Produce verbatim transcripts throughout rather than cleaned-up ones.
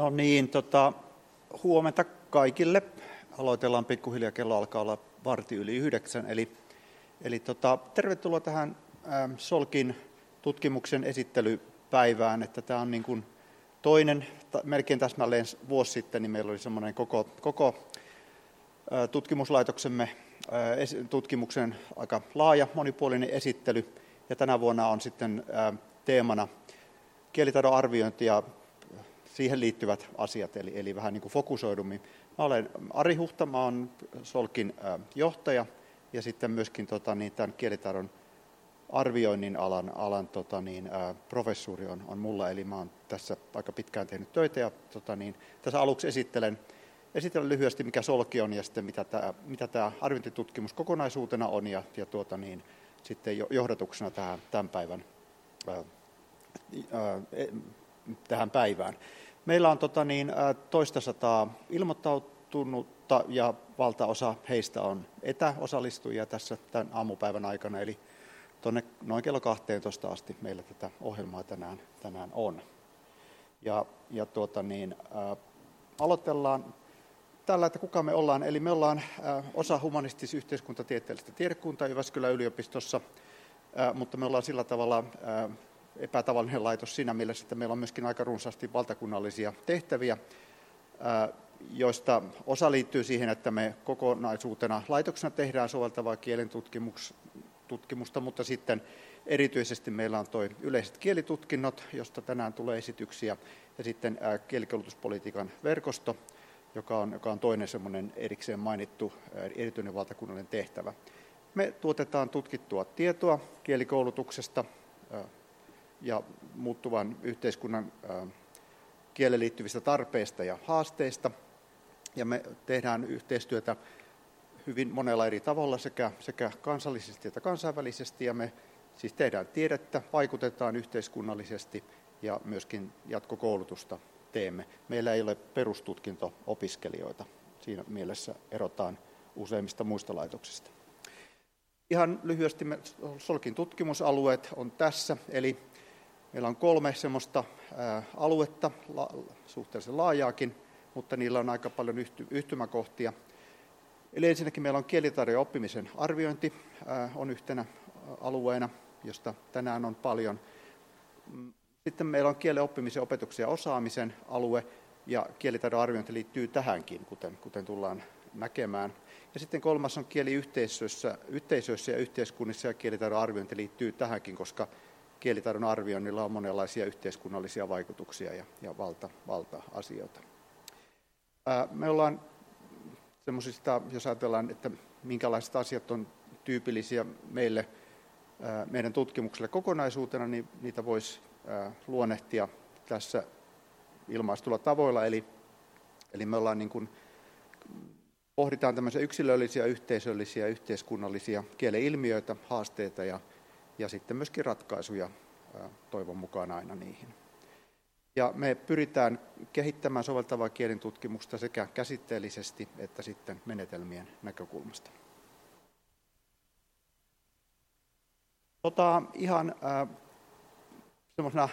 No niin, tota, huomenta kaikille. Aloitellaan pikkuhiljaa, kello alkaa olla varti yli yhdeksän. Eli, eli tota, tervetuloa tähän ähm, Solkin tutkimuksen esittelypäivään. Että tämä on niin kuin toinen, ta, melkein täsmälleen vuosi sitten, niin meillä oli semmoinen koko, koko äh, tutkimuslaitoksemme äh, es, tutkimuksen aika laaja, monipuolinen esittely. Ja tänä vuonna on sitten äh, teemana kielitaidon arviointi ja siihen liittyvät asiat, eli, eli vähän niin kuin fokusoidummin. Mä olen Ari Huhta, mä olen Solkin äh, johtaja ja sitten myöskin tota, niin, tämän kielitaidon arvioinnin alan, alan tota, niin, äh, professuuri on, on mulla, eli mä olen tässä aika pitkään tehnyt töitä ja tota, niin, tässä aluksi esittelen, esittelen lyhyesti, mikä Solki on ja sitten mitä tämä, mitä tämä arviointitutkimus kokonaisuutena on ja, ja tuota, niin, sitten johdatuksena tähän, tämän päivän äh, äh, tähän päivään. Meillä on tota, niin, toista sataa ilmoittautunutta ja valtaosa heistä on etäosallistujia tässä tämän aamupäivän aikana, eli tuonne noin kello kahteentoista asti meillä tätä ohjelmaa tänään, tänään on. Ja, ja tuota, niin, ä, aloitellaan tällä, että kuka me ollaan. Eli me ollaan ä, osa humanistis-yhteiskuntatieteellistä tiedekuntaa Jyväskylän yliopistossa, ä, mutta me ollaan sillä tavalla ä, epätavallinen laitos siinä mielessä, että meillä on myöskin aika runsaasti valtakunnallisia tehtäviä, joista osa liittyy siihen, että me kokonaisuutena laitoksena tehdään soveltavaa kielen tutkimusta, mutta sitten erityisesti meillä on tuo yleiset kielitutkinnot, josta tänään tulee esityksiä, ja sitten kielikoulutuspolitiikan verkosto, joka on, joka on toinen semmoinen erikseen mainittu erityinen valtakunnallinen tehtävä. Me tuotetaan tutkittua tietoa kielikoulutuksesta ja muuttuvan yhteiskunnan kieleen liittyvistä tarpeista ja haasteista. Ja me tehdään yhteistyötä hyvin monella eri tavalla sekä, sekä kansallisesti että kansainvälisesti. Ja me siis tehdään tiedettä, vaikutetaan yhteiskunnallisesti ja myöskin jatkokoulutusta teemme. Meillä ei ole perustutkinto-opiskelijoita. Siinä mielessä erotaan useimmista muista laitoksista. Ihan lyhyesti me Solkin tutkimusalueet on tässä, eli meillä on kolme semmoista ää, aluetta, la, suhteellisen laajaakin, mutta niillä on aika paljon yhty, yhtymäkohtia. Eli ensinnäkin meillä on kielitaidon ja oppimisen arviointi ää, on yhtenä alueena, josta tänään on paljon. Sitten meillä on kielen oppimisen, opetuksen ja osaamisen alue, ja kielitaidon arviointi liittyy tähänkin, kuten, kuten tullaan näkemään. Ja sitten kolmas on kieliyhteisöissä yhteisöissä ja yhteiskunnissa, ja kielitaidon arviointi liittyy tähänkin, koska kielitaidon arvioinnilla on monenlaisia yhteiskunnallisia vaikutuksia ja, ja valta, valta-asioita. Ää, me ollaan semmoisista, jos ajatellaan, että minkälaiset asiat on tyypillisiä meille, ää, meidän tutkimukselle kokonaisuutena, niin niitä voisi ää, luonnehtia tässä ilmaistulla tavoilla. Eli, eli me ollaan niin kuin, pohditaan tämmöisiä yksilöllisiä, yhteisöllisiä, yhteiskunnallisia kielen ilmiöitä, haasteita ja ja sitten myöskin ratkaisuja toivon mukaan aina niihin. Ja me pyritään kehittämään soveltavaa kielen tutkimusta sekä käsitteellisesti että sitten menetelmien näkökulmasta. Tota, ihan äh, semmoisena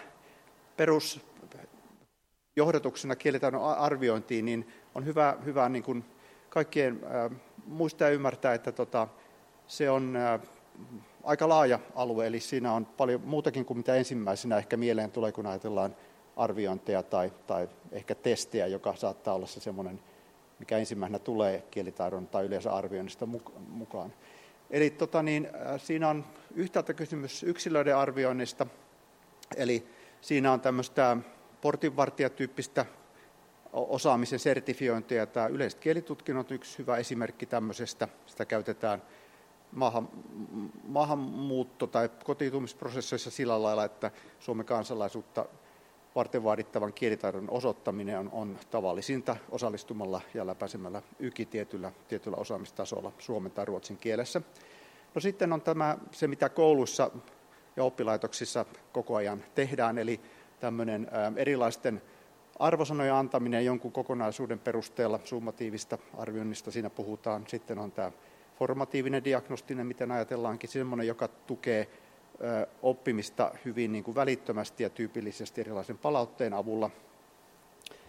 perusjohdatuksena kielitaidon arviointiin niin on hyvä, hyvä niin kuin kaikkien äh, muistaa ja ymmärtää, että tota, se on äh, aika laaja alue, eli siinä on paljon muutakin kuin mitä ensimmäisenä ehkä mieleen tulee, kun ajatellaan arviointeja tai, tai ehkä testejä, joka saattaa olla se semmoinen, mikä ensimmäisenä tulee kielitaidon tai yleensä arvioinnista mukaan. Eli tota niin, siinä on yhtäältä kysymys yksilöiden arvioinnista, eli siinä on tämmöistä portinvartijatyyppistä osaamisen sertifiointia. Tämä yleiset kielitutkinnot on yksi hyvä esimerkki tämmöisestä, sitä käytetään Maahan, maahanmuutto- tai kotiutumisprosesseissa sillä lailla, että Suomen kansalaisuutta varten vaadittavan kielitaidon osoittaminen on, on tavallisinta osallistumalla ja läpäisemällä yki tietyllä, tietyllä osaamistasolla suomen tai ruotsin kielessä. No sitten on tämä, se, mitä kouluissa ja oppilaitoksissa koko ajan tehdään, eli tämmöinen ää, erilaisten arvosanojen antaminen jonkun kokonaisuuden perusteella, summatiivista arvioinnista siinä puhutaan. Sitten on tämä formatiivinen diagnostinen, miten ajatellaankin, semmoinen, joka tukee ö, oppimista hyvin niin kuin välittömästi ja tyypillisesti erilaisen palautteen avulla.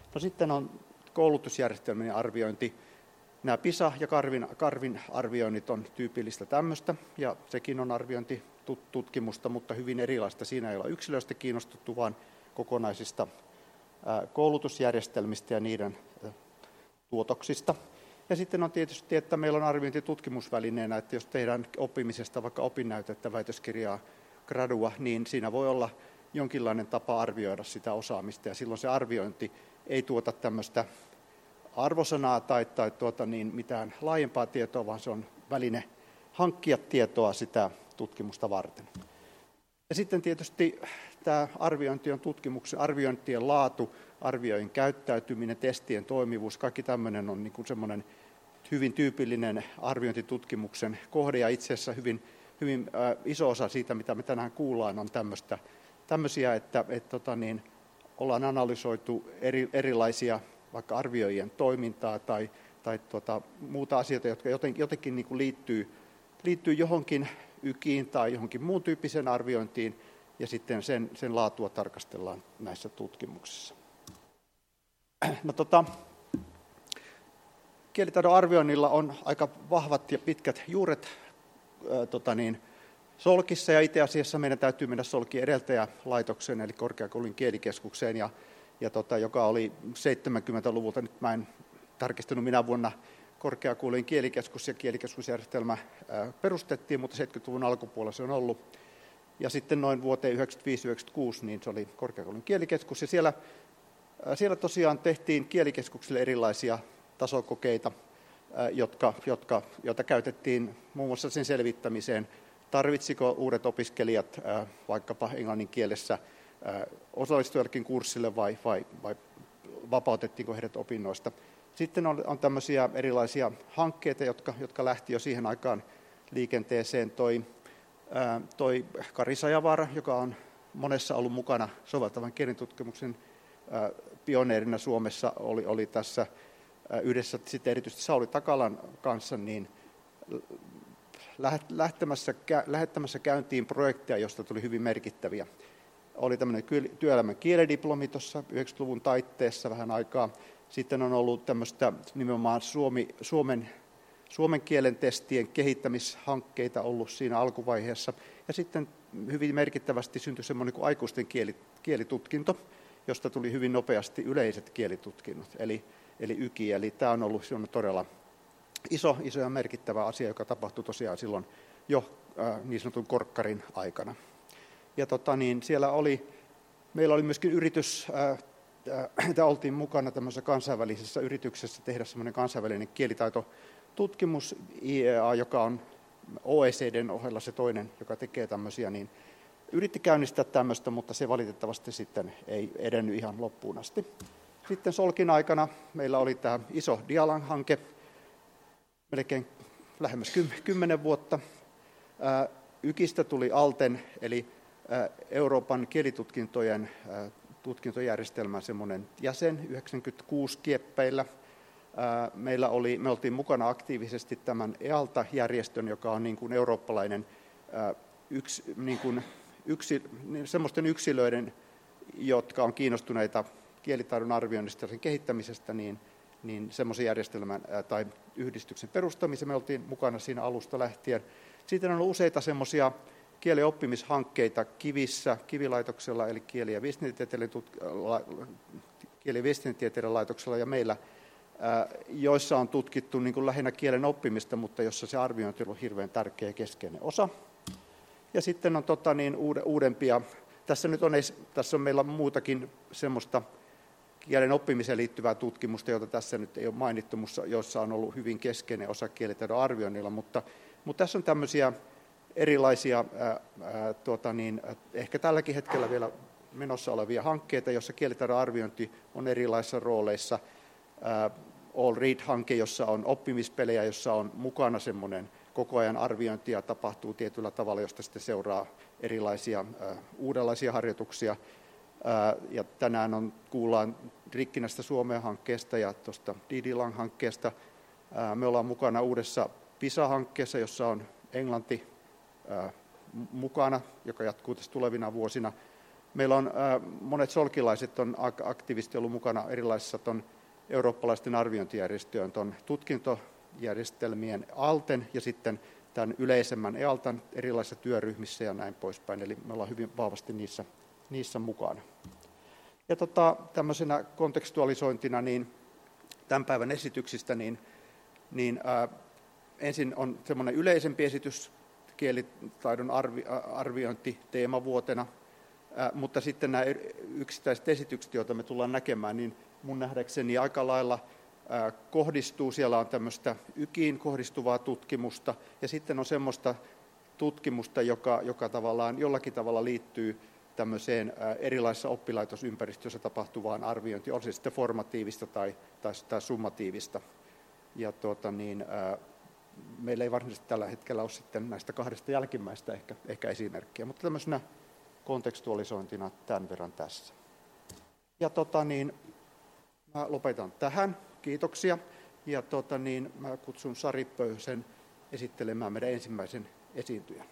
No sitten on koulutusjärjestelmien arviointi. Nämä PISA- ja Karvin, Karvin arvioinnit on tyypillistä tämmöistä, ja sekin on arviointitutkimusta, mutta hyvin erilaista. Siinä ei ole yksilöistä kiinnostuttu, vaan kokonaisista koulutusjärjestelmistä ja niiden tuotoksista. Ja sitten on tietysti, että meillä on arviointitutkimusvälineenä, että jos tehdään oppimisesta vaikka opinnäytettä, väitöskirjaa, gradua, niin siinä voi olla jonkinlainen tapa arvioida sitä osaamista, ja silloin se arviointi ei tuota tämmöistä arvosanaa tai, tai tuota niin, mitään laajempaa tietoa, vaan se on väline hankkia tietoa sitä tutkimusta varten. Ja sitten tietysti tämä arviointi on tutkimuksen, arviointien laatu, arvioin käyttäytyminen, testien toimivuus, kaikki tämmöinen on niin kuin semmoinen hyvin tyypillinen arviointitutkimuksen kohde, ja itse asiassa hyvin, hyvin äh, iso osa siitä, mitä me tänään kuullaan, on tämmöistä, tämmöisiä, että et, tota niin, ollaan analysoitu eri, erilaisia vaikka arvioijien toimintaa tai, tai tuota, muuta asioita, jotka jotenkin, jotenkin niin kuin liittyy, liittyy johonkin ykiin tai johonkin muun tyyppiseen arviointiin, ja sitten sen, sen laatua tarkastellaan näissä tutkimuksissa. No, tota, kielitaidon arvioinnilla on aika vahvat ja pitkät juuret ää, tota niin, Solkissa, ja itse asiassa meidän täytyy mennä Solkin edeltäjälaitokseen, eli Korkeakoulun kielikeskukseen, ja, ja tota, joka oli seitsemänkymmentäluvulta, nyt mä en tarkistanut minä vuonna Korkeakoulun kielikeskus ja kielikeskusjärjestelmä ää, perustettiin, mutta seitsemänkymmentäluvun alkupuolella se on ollut. Ja sitten noin vuoteen yhdeksänkymmentäviisi yhdeksänkymmentäkuusi niin se oli Korkeakoulun kielikeskus, ja siellä, ää, siellä tosiaan tehtiin kielikeskuksille erilaisia tasokokeita, ää, jotka, jotka, joita käytettiin muun muassa sen selvittämiseen, tarvitsiko uudet opiskelijat ää, vaikkapa englannin kielessä ää, osallistua jollekin kurssille vai, vai, vai vapautettiinko heidät opinnoista. Sitten on, on tämmöisiä erilaisia hankkeita, jotka, jotka lähti jo siihen aikaan liikenteeseen. Toi, ää, toi Kari Sajavaara, joka on monessa ollut mukana soveltavan kielentutkimuksen ää, pioneerina Suomessa, oli, oli tässä ää, yhdessä sitten erityisesti Sauli Takalan kanssa, niin Lähettämässä, lähettämässä käyntiin projekteja, joista tuli hyvin merkittäviä. Oli tämmöinen työelämän kielediplomi tuossa yhdeksänkymmentäluvun taitteessa vähän aikaa. Sitten on ollut tämmöistä nimenomaan Suomi, Suomen, suomen kielen testien kehittämishankkeita ollut siinä alkuvaiheessa. Ja sitten hyvin merkittävästi syntyi semmoinen kuin aikuisten kieli, kielitutkinto, josta tuli hyvin nopeasti yleiset kielitutkinnot, eli, eli Y K I. Eli tämä on ollut todella Iso, iso ja merkittävä asia, joka tapahtui tosiaan silloin jo äh, niin sanotun korkkarin aikana. Ja tota, niin siellä oli, meillä oli myöskin yritys, äh, äh, oltiin mukana tämmöisessä kansainvälisessä yrityksessä tehdä semmoinen kansainvälinen kielitaitotutkimus, I E A, joka on O E C D:n ohella se toinen, joka tekee tämmöisiä, niin yritti käynnistää tämmöistä, mutta se valitettavasti sitten ei edennyt ihan loppuun asti. Sitten Solkin aikana meillä oli tämä iso Dialang-hanke, melkein lähemmäs kymmenen vuotta. Y K I:stä tuli ALTEN, eli Euroopan kielitutkintojen tutkintojärjestelmän semmoinen jäsen yhdeksänkymmentäkuusi kieppeillä. Meillä oli, me oltiin mukana aktiivisesti tämän E A L T A-järjestön, joka on niin kuin eurooppalainen yks, niin kuin yksi, semmoisten yksilöiden, jotka on kiinnostuneita kielitaidon arvioinnista ja sen kehittämisestä, niin niin semmoisen järjestelmän ää, tai yhdistyksen perustamisen me oltiin mukana siinä alusta lähtien. Sitten on ollut useita semmoisia kielen oppimishankkeita Kivissä, Kivilaitoksella, eli kieli- ja viestintätieteiden, tut- la- kieli- ja viestintätieteiden laitoksella ja meillä, ää, joissa on tutkittu niin kuin lähinnä kielen oppimista, mutta jossa se arviointi on ollut hirveän tärkeä ja keskeinen osa. Ja sitten on tota, niin, uudempia, tässä nyt on, tässä on meillä muutakin semmoista kielen oppimiseen liittyvää tutkimusta, jota tässä nyt ei ole mainittu, jossa on ollut hyvin keskeinen osa kielitaidon arvioinnilla, mutta, mutta tässä on tämmöisiä erilaisia, ää, ää, tuota niin, ehkä tälläkin hetkellä vielä menossa olevia hankkeita, jossa kielitaidon arviointi on erilaisissa rooleissa. Ää, All Read-hanke, jossa on oppimispelejä, jossa on mukana semmoinen koko ajan arviointia tapahtuu tietyllä tavalla, josta sitten seuraa erilaisia ää, uudenlaisia harjoituksia. Ja tänään on, kuullaan Rikkinästä Suomeen hankkeesta ja tuosta Didilang-hankkeesta. Me ollaan mukana uudessa PISA-hankkeessa, jossa on englanti mukana, joka jatkuu tässä tulevina vuosina. Meillä on monet solkilaiset on aktiivisesti ollut mukana erilaisissa ton eurooppalaisten arviointijärjestöjen ton tutkintojärjestelmien ALTEn ja sitten tämän yleisemmän EALTan erilaisissa työryhmissä ja näin poispäin. Eli me ollaan hyvin vahvasti niissä, niissä mukana. Ja tota, tämmöisenä kontekstualisointina niin tämän päivän esityksistä, niin, niin ää, ensin on semmoinen yleisempi esitys kielitaidon arvi, arviointi teemavuotena, ää, mutta sitten nämä yksittäiset esitykset, joita me tullaan näkemään, niin mun nähdäkseni aika lailla ää, kohdistuu, siellä on tämmöistä ykiin kohdistuvaa tutkimusta, ja sitten on semmoista tutkimusta, joka, joka tavallaan jollakin tavalla liittyy tämmöiseen erilaisissa oppilaitosympäristöissä tapahtuvaan arviointiin, on se sitten formatiivista tai, tai, tai summatiivista. Ja tuota, niin, ää, meillä ei varsinaisesti tällä hetkellä ole sitten näistä kahdesta jälkimmäistä ehkä, ehkä esimerkkiä, mutta tämmöisenä kontekstualisointina tämän verran tässä. Ja tota, niin, mä lopetan tähän. Kiitoksia. Ja tota, niin, mä kutsun Sari Pöyhösen esittelemään meidän ensimmäisen esiintyjän.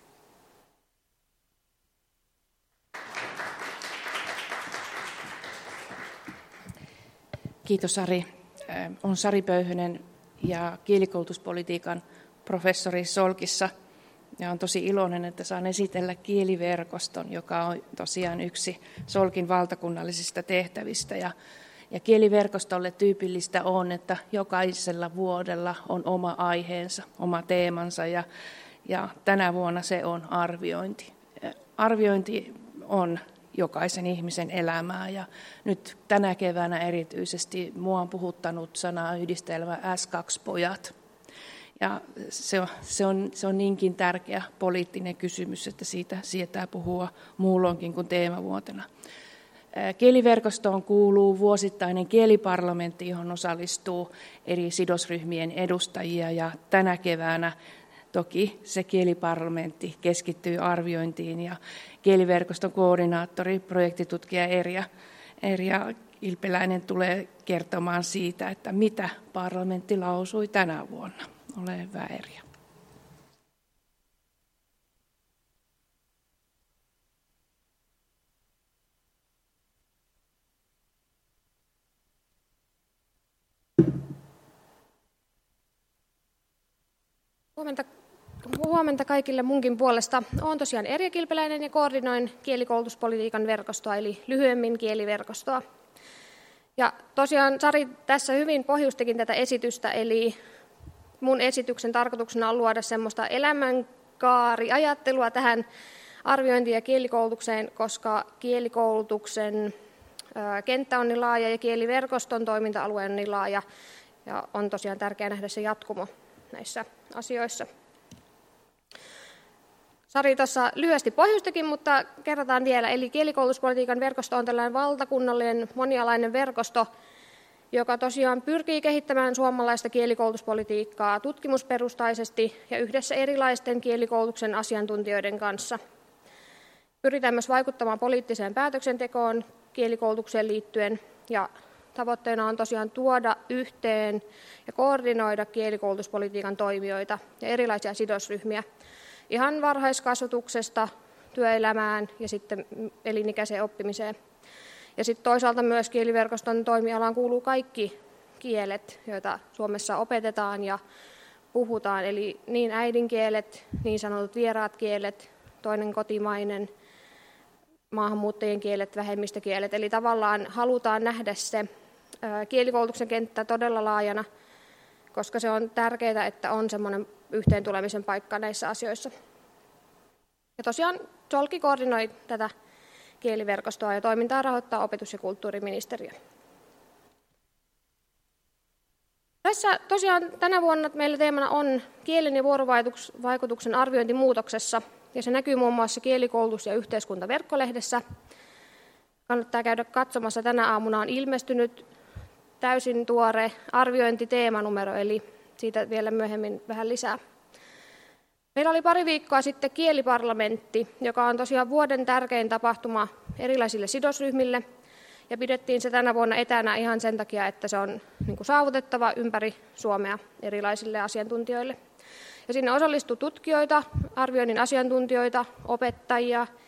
Kiitos Sari. Olen Sari Pöyhönen ja kielikoulutuspolitiikan professori Solkissa. Ja olen tosi iloinen, että saan esitellä kieliverkoston, joka on tosiaan yksi Solkin valtakunnallisista tehtävistä. Ja, ja kieliverkostolle tyypillistä on, että jokaisella vuodella on oma aiheensa, oma teemansa ja, ja tänä vuonna se on arviointi. Arviointi on jokaisen ihmisen elämää. Ja nyt tänä keväänä erityisesti mua on puhuttanut sanayhdistelmä äs kaksi pojat. Ja se on, se, on, se on niinkin tärkeä poliittinen kysymys, että siitä sietää puhua muulloinkin kuin teemavuotena. Kieliverkostoon kuuluu vuosittainen kieliparlamentti, johon osallistuu eri sidosryhmien edustajia. Ja tänä keväänä toki se kieliparlamentti keskittyy arviointiin ja kieliverkoston koordinaattori, projektitutkija Erja, Erja Ilpeläinen tulee kertomaan siitä, että mitä parlamentti lausui tänä vuonna. Ole hyvä, Erja. Huomenta, huomenta kaikille munkin puolesta. Olen tosiaan Erja Kilpeläinen ja koordinoin kielikoulutuspolitiikan verkostoa, eli lyhyemmin kieliverkostoa. Ja tosiaan Sari tässä hyvin pohjustikin tätä esitystä, eli mun esityksen tarkoituksena on luoda semmoista elämänkaariajattelua tähän arviointiin ja kielikoulutukseen, koska kielikoulutuksen kenttä on niin laaja ja kieliverkoston toiminta-alue on niin laaja, ja on tosiaan tärkeää nähdä se jatkumo näissä asioissa. Sari tuossa lyhyesti pohjustikin, mutta kerrotaan vielä. Eli kielikoulutuspolitiikan verkosto on tällainen valtakunnallinen monialainen verkosto, joka tosiaan pyrkii kehittämään suomalaista kielikoulutuspolitiikkaa tutkimusperustaisesti ja yhdessä erilaisten kielikoulutuksen asiantuntijoiden kanssa. Pyritään myös vaikuttamaan poliittiseen päätöksentekoon kielikoulutukseen liittyen, ja tavoitteena on tosiaan tuoda yhteen ja koordinoida kielikoulutuspolitiikan toimijoita ja erilaisia sidosryhmiä ihan varhaiskasvatuksesta työelämään ja sitten elinikäiseen oppimiseen. Ja sitten toisaalta myös kieliverkoston toimialaan kuuluu kaikki kielet, joita Suomessa opetetaan ja puhutaan, eli niin äidinkielet, niin sanotut vieraat kielet, toinen kotimainen, maahanmuuttajien kielet, vähemmistökielet. Eli tavallaan halutaan nähdä se kielikoulutuksen kenttä todella laajana, koska se on tärkeää, että on semmoinen yhteen tulemisen paikka näissä asioissa. Ja tosiaan Solki koordinoi tätä kieliverkostoa ja toimintaa rahoittaa opetus- ja kulttuuriministeriö. Tässä tosiaan tänä vuonna meillä teemana on kielen ja vuorovaikutuksen arviointi muutoksessa, ja se näkyy muun muassa kielikoulutus- ja yhteiskuntaverkkolehdessä. Kannattaa käydä katsomassa. Tänä aamuna on ilmestynyt täysin tuore arviointiteemanumero, eli siitä vielä myöhemmin vähän lisää. Meillä oli pari viikkoa sitten kieliparlamentti, joka on tosiaan vuoden tärkein tapahtuma erilaisille sidosryhmille, ja pidettiin se tänä vuonna etänä ihan sen takia, että se on niin kuin saavutettava ympäri Suomea erilaisille asiantuntijoille. Ja sinne osallistui tutkijoita, arvioinnin asiantuntijoita, opettajia,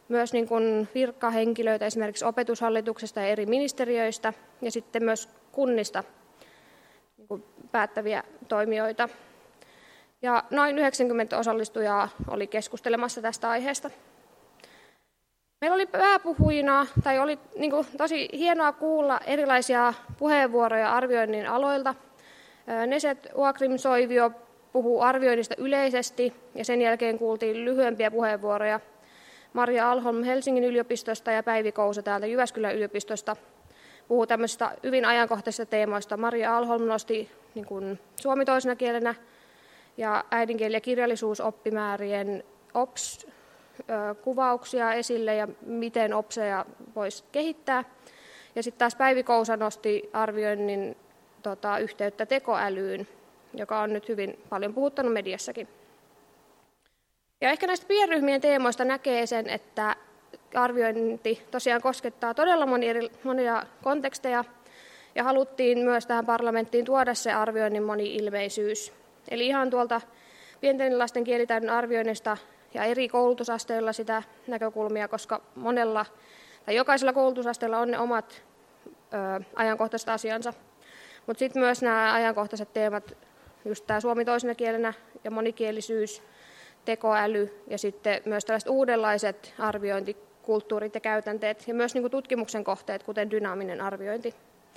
myös niin kuin virkahenkilöitä esimerkiksi opetushallituksesta ja eri ministeriöistä ja sitten myös kunnista niin kuin päättäviä toimijoita. Ja noin yhdeksänkymmentä osallistujaa oli keskustelemassa tästä aiheesta. Meillä oli pääpuhujina, tai oli niin kuin tosi hienoa kuulla erilaisia puheenvuoroja arvioinnin aloilta. Neset Uakrim-Soivio puhuu arvioinnista yleisesti, ja sen jälkeen kuultiin lyhyempiä puheenvuoroja. Maria Alholm Helsingin yliopistosta ja Päivi Kousa täältä Jyväskylän yliopistosta puhuu tämmöisistä hyvin ajankohtaisista teemoista. Maria Alholm nosti niin kuin suomi toisena kielenä ja äidinkieli- ja kirjallisuusoppimäärien O P S-kuvauksia esille ja miten O P Seja voisi kehittää. Ja sitten taas Päivi Kousa nosti arvioinnin tota, yhteyttä tekoälyyn, joka on nyt hyvin paljon puhuttanut mediassakin. Ja ehkä näistä pienryhmien teemoista näkee sen, että arviointi tosiaan koskettaa todella monia, eri, monia konteksteja, ja haluttiin myös tähän parlamenttiin tuoda se arvioinnin moni-ilmeisyys. Eli ihan tuolta pienten lasten kielitaidon arvioinnista ja eri koulutusasteilla sitä näkökulmia, koska monella tai jokaisella koulutusasteella on ne omat ö, ajankohtaiset asiansa. Mutta sitten myös nämä ajankohtaiset teemat, just tämä suomi toisena kielenä ja monikielisyys, tekoäly ja sitten myös tällaiset uudenlaiset arviointikulttuurit ja käytänteet ja myös niin kuin tutkimuksen kohteet, kuten dynaaminen arviointi.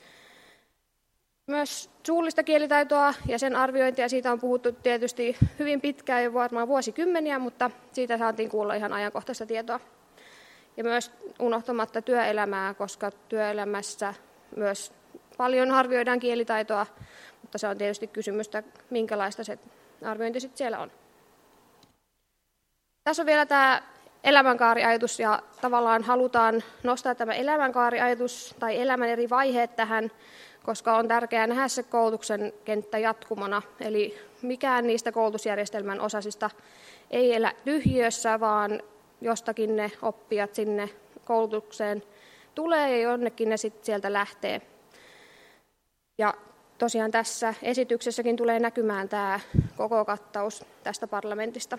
Myös suullista kielitaitoa ja sen arviointia, siitä on puhuttu tietysti hyvin pitkään, jo varmaan vuosikymmeniä, mutta siitä saatiin kuulla ihan ajankohtaista tietoa. Ja myös unohtamatta työelämää, koska työelämässä myös paljon arvioidaan kielitaitoa, mutta se on tietysti kysymystä, minkälaista se arviointi sitten siellä on. Tässä on vielä tämä elämänkaariajatus, ja tavallaan halutaan nostaa tämä elämänkaariajatus tai elämän eri vaiheet tähän, koska on tärkeää nähdä se koulutuksen kenttä jatkumona. Eli mikään niistä koulutusjärjestelmän osasista ei elä tyhjiössä, vaan jostakin ne oppijat sinne koulutukseen tulee ja jonnekin ne sitten sieltä lähtee. Ja tosiaan tässä esityksessäkin tulee näkymään tämä koko kattaus tästä parlamentista.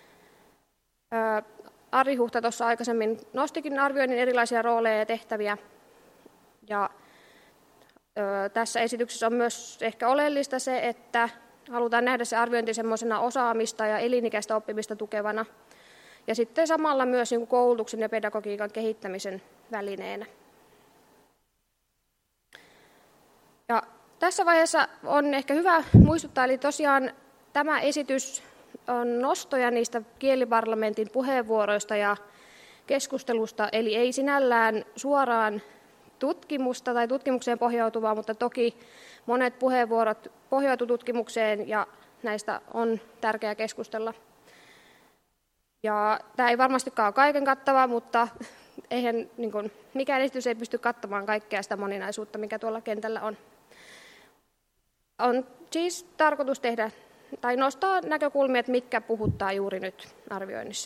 Ari Huhta tuossa aikaisemmin nostikin arvioinnin erilaisia rooleja ja tehtäviä. Ja tässä esityksessä on myös ehkä oleellista se, että halutaan nähdä se arviointi semmoisena osaamista ja elinikäistä oppimista tukevana. Ja sitten samalla myös niin kuin koulutuksen ja pedagogiikan kehittämisen välineenä. Ja tässä vaiheessa on ehkä hyvä muistuttaa, eli tosiaan tämä esitys on nostoja niistä kieliparlamentin puheenvuoroista ja keskustelusta, eli ei sinällään suoraan tutkimusta tai tutkimukseen pohjautuvaa, mutta toki monet puheenvuorot pohjautuvat tutkimukseen ja näistä on tärkeää keskustella. Ja tämä ei varmastikaan ole kaiken kattava, mutta eihän, niin kuin, mikään esitys ei pysty kattamaan kaikkea sitä moninaisuutta, mikä tuolla kentällä on. On siis tarkoitus tehdä tai nostaa näkökulmia, että mitkä puhuttaa juuri nyt arvioinnissa.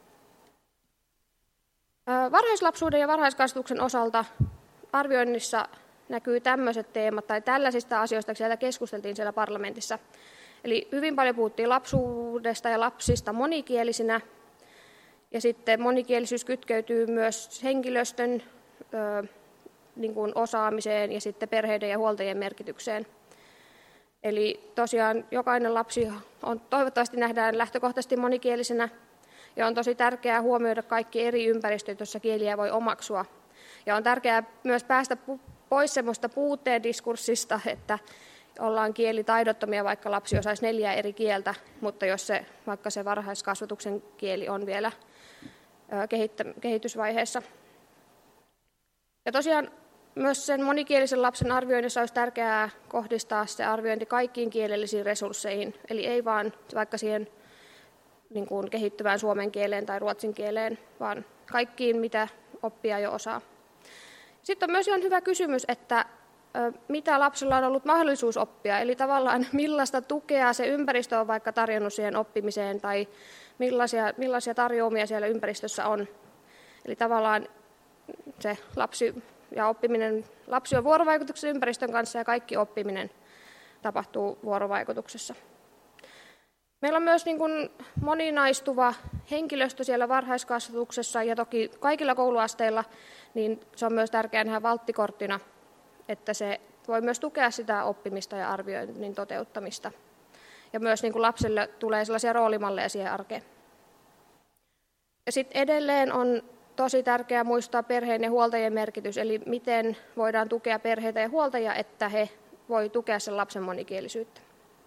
Varhaislapsuuden ja varhaiskasvatuksen osalta arvioinnissa näkyy tämmöiset teemat, tai tällaisista asioista siellä keskusteltiin siellä parlamentissa. Eli hyvin paljon puhuttiin lapsuudesta ja lapsista monikielisinä, ja sitten monikielisyys kytkeytyy myös henkilöstön ö, niin kuin osaamiseen ja sitten perheiden ja huoltajien merkitykseen. Eli tosiaan jokainen lapsi on, toivottavasti nähdään lähtökohtaisesti monikielisenä, ja on tosi tärkeää huomioida kaikki eri ympäristöt, joissa kieliä voi omaksua. Ja on tärkeää myös päästä pois semmoista puutteen diskurssista, että ollaan kielitaidottomia, vaikka lapsi osaisi neljää eri kieltä, mutta jos se, vaikka se varhaiskasvatuksen kieli on vielä kehitysvaiheessa. Ja tosiaan myös sen monikielisen lapsen arvioinnissa olisi tärkeää kohdistaa se arviointi kaikkiin kielellisiin resursseihin, eli ei vaan vaikka siihen niin kuin kehittyvään suomen kieleen tai ruotsin kieleen, vaan kaikkiin, mitä oppija jo osaa. Sitten on myös ihan hyvä kysymys, että mitä lapsella on ollut mahdollisuus oppia, eli tavallaan millaista tukea se ympäristö on vaikka tarjonnut siihen oppimiseen, tai millaisia, millaisia tarjoamia siellä ympäristössä on. Eli tavallaan se lapsi ja oppiminen, lapsi on vuorovaikutuksessa ympäristön kanssa ja kaikki oppiminen tapahtuu vuorovaikutuksessa. Meillä on myös niin kuin moninaistuva henkilöstö siellä varhaiskasvatuksessa ja toki kaikilla kouluasteilla, niin se on myös tärkeää nähdä valttikorttina, että se voi myös tukea sitä oppimista ja arvioinnin toteuttamista. Ja myös niin kuin lapselle tulee sellaisia roolimalleja siihen arkeen. Ja sitten edelleen on tosi tärkeää muistaa perheen ja huoltajien merkitys, eli miten voidaan tukea perheitä ja huoltajia, että he voi tukea sen lapsen monikielisyyttä.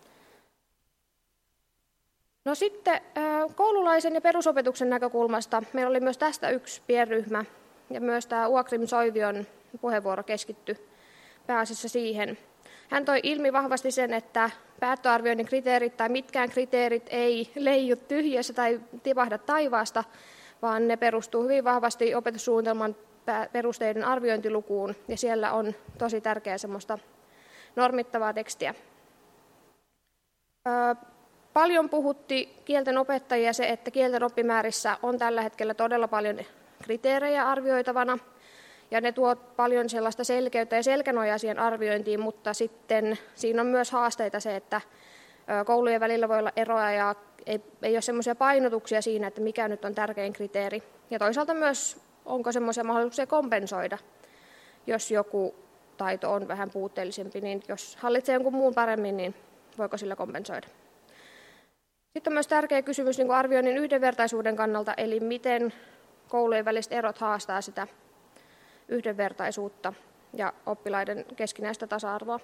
No sitten koululaisen ja perusopetuksen näkökulmasta meillä oli myös tästä yksi pienryhmä, ja myös tämä Uakrim Soivion puheenvuoro keskittyi pääasiassa siihen. Hän toi ilmi vahvasti sen, että päättöarvioinnin kriteerit tai mitkään kriteerit ei leiju tyhjössä tai tipahda taivaasta, vaan ne perustuu hyvin vahvasti opetussuunnitelman perusteiden arviointilukuun, ja siellä on tosi tärkeää semmoista normittavaa tekstiä. Paljon puhutti kielten opettajia se, että kielten oppimäärissä on tällä hetkellä todella paljon kriteerejä arvioitavana, ja ne tuovat paljon sellaista selkeyttä ja selkänojaa siihen arviointiin, mutta sitten siinä on myös haasteita se, että koulujen välillä voi olla eroja ja ei, ei ole semmoisia painotuksia siinä, että mikä nyt on tärkein kriteeri. Ja toisaalta myös onko semmoisia mahdollisuuksia kompensoida, jos joku taito on vähän puutteellisempi, niin jos hallitsee jonkun muun paremmin, niin voiko sillä kompensoida. Sitten on myös tärkeä kysymys niin kuin arvioinnin yhdenvertaisuuden kannalta, eli miten koulujen väliset erot haastaa sitä yhdenvertaisuutta ja oppilaiden keskinäistä tasa-arvoa.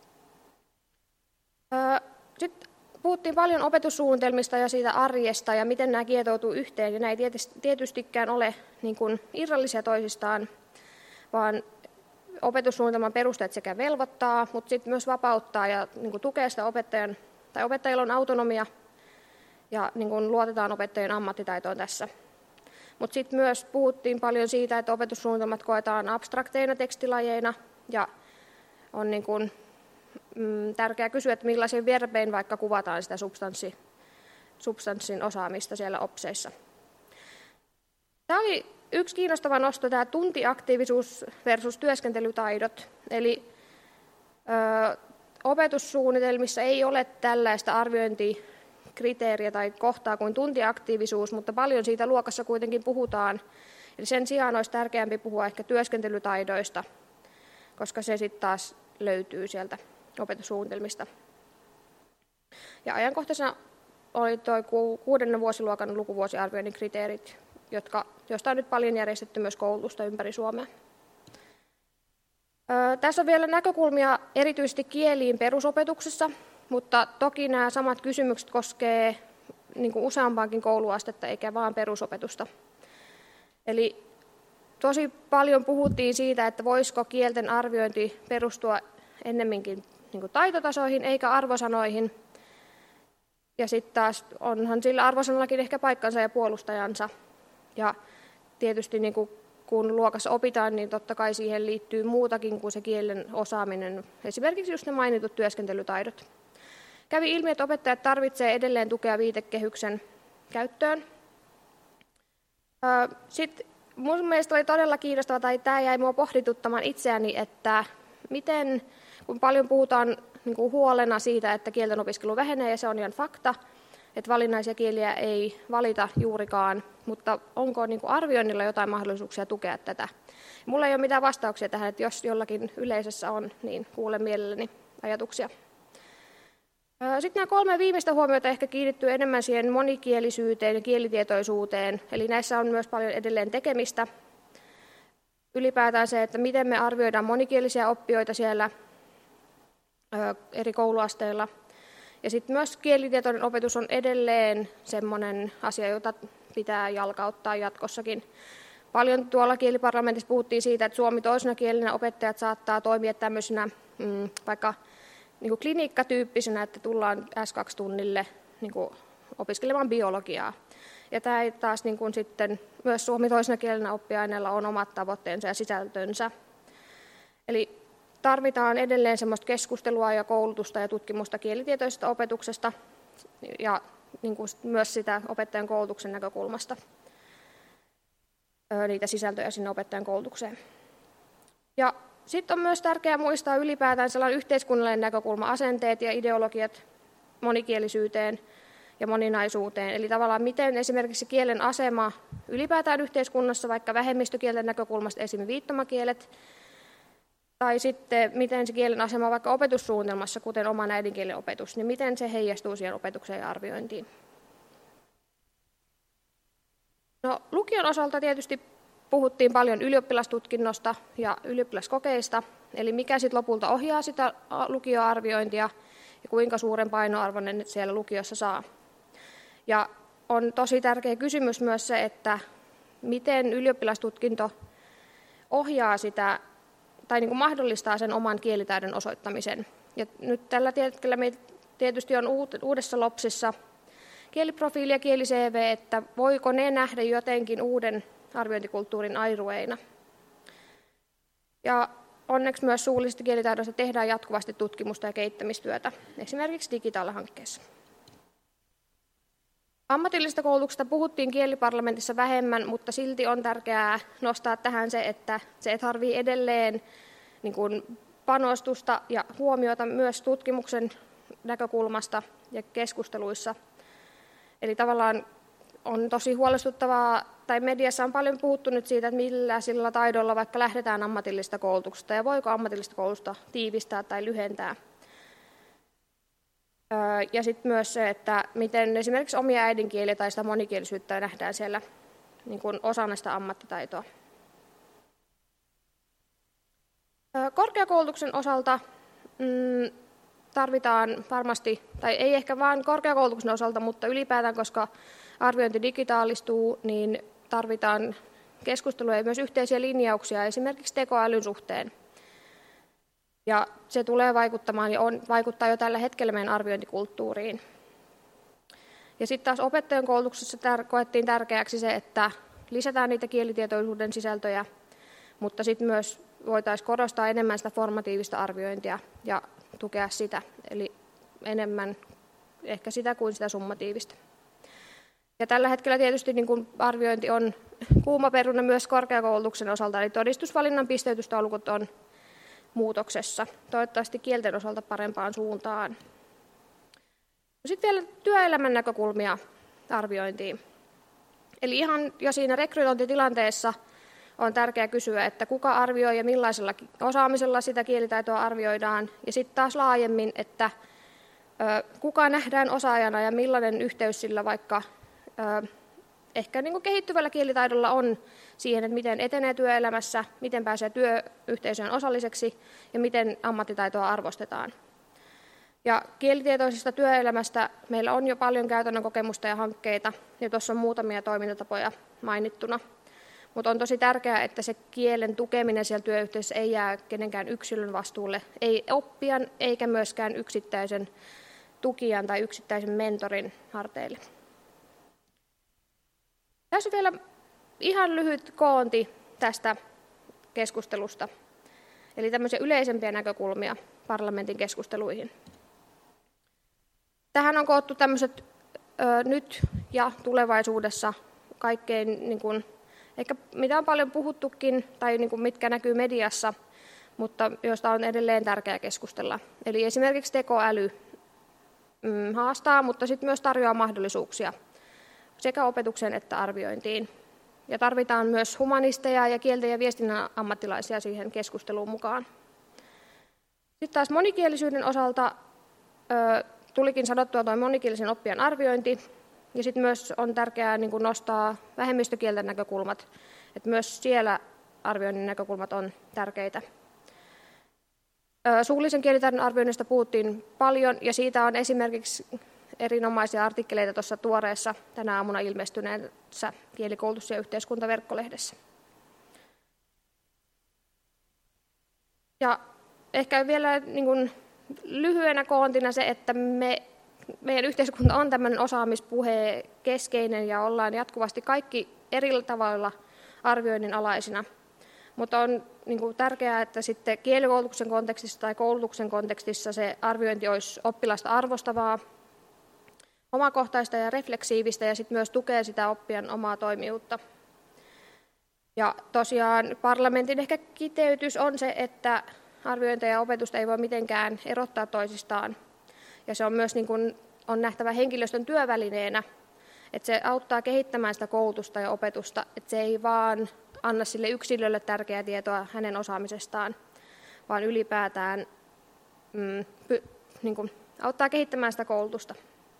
Sitten puhuttiin paljon opetussuunnitelmista ja siitä arjesta ja miten nämä kietoutuu yhteen. Ja nämä ei tietystikään ole niin kuin irrallisia toisistaan, vaan opetussuunnitelman perusteet sekä velvoittaa, mutta sitten myös vapauttaa ja niin kuin tukee sitä opettajan, tai opettajilla on autonomia ja niin kuin luotetaan opettajien ammattitaitoon tässä. Mutta sitten myös puhuttiin paljon siitä, että opetussuunnitelmat koetaan abstrakteina tekstilajeina ja on niin kuin, mm, tärkeää kysyä, että millaisiin verbein vaikka kuvataan sitä substanssi, substanssin osaamista siellä opseissa. Tämä oli yksi kiinnostava nosto, tämä tuntiaktiivisuus versus työskentelytaidot. Eli ö, opetussuunnitelmissa ei ole tällaista arviointikriteeriä tai kohtaa kuin tuntiaktiivisuus, mutta paljon siitä luokassa kuitenkin puhutaan. Eli sen sijaan olisi tärkeämpi puhua ehkä työskentelytaidoista, koska se sitten taas löytyy sieltä opetussuunnitelmista. Ja ajankohtaisena oli tuo kuudennen vuosiluokan lukuvuosiarvioinnin kriteerit, jotka, joista on nyt paljon järjestetty myös koulutusta ympäri Suomea. Ö, tässä on vielä näkökulmia erityisesti kieliin perusopetuksessa, mutta toki nämä samat kysymykset koskee niin kuin useampaankin kouluastetta eikä vain perusopetusta. Eli tosi paljon puhuttiin siitä, että voisiko kielten arviointi perustua ennemminkin niin kuin taitotasoihin eikä arvosanoihin. Ja sitten taas onhan sillä arvosanallakin ehkä paikkansa ja puolustajansa. Ja tietysti niin kuin, kun luokassa opitaan, niin totta kai siihen liittyy muutakin kuin se kielen osaaminen. Esimerkiksi just ne mainitut työskentelytaidot. Kävi ilmi, että opettajat tarvitsevat edelleen tukea viitekehyksen käyttöön. Sitten minun mielestä oli todella kiinnostavaa, tai tämä jäi minua pohdituttamaan itseäni, että miten, kun paljon puhutaan niin kuin huolena siitä, että kielten opiskelu vähenee, ja se on ihan fakta, että valinnaisia kieliä ei valita juurikaan, mutta onko niin kuin arvioinnilla jotain mahdollisuuksia tukea tätä? Minulla ei ole mitään vastauksia tähän, että jos jollakin yleisössä on, niin kuulen mielelläni ajatuksia. Sitten nämä kolme viimeistä huomiota ehkä kiinnittyy enemmän siihen monikielisyyteen ja kielitietoisuuteen, eli näissä on myös paljon edelleen tekemistä. Ylipäätään se, että miten me arvioidaan monikielisiä oppijoita siellä eri kouluasteilla. Ja sitten myös kielitietoinen opetus on edelleen semmoinen asia, jota pitää jalkauttaa jatkossakin. Paljon tuolla kieliparlamentissa puhuttiin siitä, että suomi toisena kielenä opettajat saattaa toimia tämmöisenä mm, vaikka niin kuin klinikkatyyppisenä, että tullaan äs kaksi tunnille niin kuin opiskelemaan biologiaa. Ja tämä ei taas niin kuin sitten myös suomi toisena kielenä oppiaineella on omat tavoitteensa ja sisältönsä. Eli tarvitaan edelleen semmoista keskustelua ja koulutusta ja tutkimusta kielitietoisesta opetuksesta ja niin kuin myös sitä opettajan koulutuksen näkökulmasta, niitä sisältöjä sinne opettajan koulutukseen. Ja sitten on myös tärkeää muistaa ylipäätään sellainen yhteiskunnallinen näkökulma, asenteet ja ideologiat monikielisyyteen ja moninaisuuteen. Eli tavallaan miten esimerkiksi kielen asema ylipäätään yhteiskunnassa, vaikka vähemmistökielten näkökulmasta esimerkiksi viittomakielet, tai sitten miten se kielen asema vaikka opetussuunnitelmassa, kuten oman äidinkielen opetus, niin miten se heijastuu siihen opetukseen ja arviointiin. No, lukion osalta tietysti puhuttiin paljon ylioppilastutkinnosta ja ylioppilaskokeista, eli mikä sitten lopulta ohjaa sitä lukioarviointia ja kuinka suuren painoarvon ne siellä lukiossa saa. Ja on tosi tärkeä kysymys myös se, että miten ylioppilastutkinto ohjaa sitä tai niin kuin mahdollistaa sen oman kielitaidon osoittamisen. Ja nyt tällä hetkellä meillä tietysti on uudessa LOPSissa kieliprofiili ja kieli-C V, että voiko ne nähdä jotenkin uuden arviointikulttuurin airueina. Ja onneksi myös suullisesta kielitaidosta tehdään jatkuvasti tutkimusta ja kehittämistyötä, esimerkiksi Digitaal-hankkeessa. Ammatillisesta koulutuksesta puhuttiin kieliparlamentissa vähemmän, mutta silti on tärkeää nostaa tähän se, että se tarvitsee edelleen niin kuin panostusta ja huomiota myös tutkimuksen näkökulmasta ja keskusteluissa. Eli tavallaan on tosi huolestuttavaa, tai mediassa on paljon puhuttu nyt siitä, että millä sillä taidolla vaikka lähdetään ammatillista koulutuksesta ja voiko ammatillista koulutusta tiivistää tai lyhentää. Ja sitten myös se, että miten esimerkiksi omia äidinkieliä tai sitä monikielisyyttä nähdään siellä niin kuin osana sitä ammattitaitoa. Korkeakoulutuksen osalta mm, tarvitaan varmasti, tai ei ehkä vain korkeakoulutuksen osalta, mutta ylipäätään, koska arviointi digitaalistuu, niin tarvitaan keskustelua ja myös yhteisiä linjauksia esimerkiksi tekoälyn suhteen. Ja se tulee vaikuttamaan ja on, vaikuttaa jo tällä hetkellä meidän arviointikulttuuriin. Ja sitten taas opettajan koulutuksessa tär- koettiin tärkeäksi se, että lisätään niitä kielitietoisuuden sisältöjä, mutta sitten myös voitaisiin korostaa enemmän sitä formatiivista arviointia ja tukea sitä, eli enemmän ehkä sitä kuin sitä summatiivista. Ja tällä hetkellä tietysti niin kun arviointi on kuuma peruna myös korkeakoulutuksen osalta, eli todistusvalinnan pisteytystaulukot on muutoksessa, toivottavasti kielten osalta parempaan suuntaan. Sitten vielä työelämän näkökulmia arviointiin. Eli ihan jo siinä rekrytointitilanteessa on tärkeää kysyä, että kuka arvioi ja millaisella osaamisella sitä kielitaitoa arvioidaan. Ja sitten taas laajemmin, että kuka nähdään osaajana ja millainen yhteys sillä vaikka ehkä niin kuin kehittyvällä kielitaidolla on siihen, että miten etenee työelämässä, miten pääsee työyhteisöön osalliseksi ja miten ammattitaitoa arvostetaan. Ja kielitietoisesta työelämästä meillä on jo paljon käytännön kokemusta ja hankkeita, ja tuossa on muutamia toimintatapoja mainittuna. Mutta on tosi tärkeää, että se kielen tukeminen siellä työyhteisössä ei jää kenenkään yksilön vastuulle, ei oppijan eikä myöskään yksittäisen tukijan tai yksittäisen mentorin harteille. Tässä on vielä ihan lyhyt koonti tästä keskustelusta, eli tämmöisiä yleisempiä näkökulmia parlamentin keskusteluihin. Tähän on koottu tämmöiset ö, nyt ja tulevaisuudessa kaikkein, niin kuin, ehkä mitä on paljon puhuttukin tai niin kuin mitkä näkyy mediassa, mutta joista on edelleen tärkeää keskustella. Eli esimerkiksi tekoäly mm, haastaa, mutta sitten myös tarjoaa mahdollisuuksia sekä opetukseen että arviointiin. Ja tarvitaan myös humanisteja ja kielten ja viestinnän ammattilaisia siihen keskusteluun mukaan. Sitten taas monikielisyyden osalta ö, tulikin sanottua tuo monikielisen oppijan arviointi. Ja sitten myös on tärkeää niin kuin nostaa vähemmistökielten näkökulmat, että myös siellä arvioinnin näkökulmat on tärkeitä. Ö, suullisen kielitaidon arvioinnista puhuttiin paljon, ja siitä on esimerkiksi erinomaisia artikkeleita tuossa tuoreessa tänä aamuna ilmestyneessä kielikoulutus- ja yhteiskuntaverkkolehdessä. Ja ehkä vielä niin kuin lyhyenä koontina se, että me, meidän yhteiskunta on tämmöinen osaamispuhe keskeinen ja ollaan jatkuvasti kaikki eri tavalla arvioinnin alaisina. Mutta on niin kuin tärkeää, että sitten kielikoulutuksen kontekstissa tai koulutuksen kontekstissa se arviointi olisi oppilasta arvostavaa, omakohtaista ja refleksiivistä ja sitten myös tukee sitä oppijan omaa toimijuutta. Ja tosiaan parlamentin ehkä kiteytys on se, että arviointia ja opetusta ei voi mitenkään erottaa toisistaan. Ja se on myös niin kuin on nähtävä henkilöstön työvälineenä, että se auttaa kehittämään sitä koulutusta ja opetusta, että se ei vaan anna sille yksilölle tärkeää tietoa hänen osaamisestaan, vaan ylipäätään mm, py, niin kuin, auttaa kehittämään sitä koulutusta.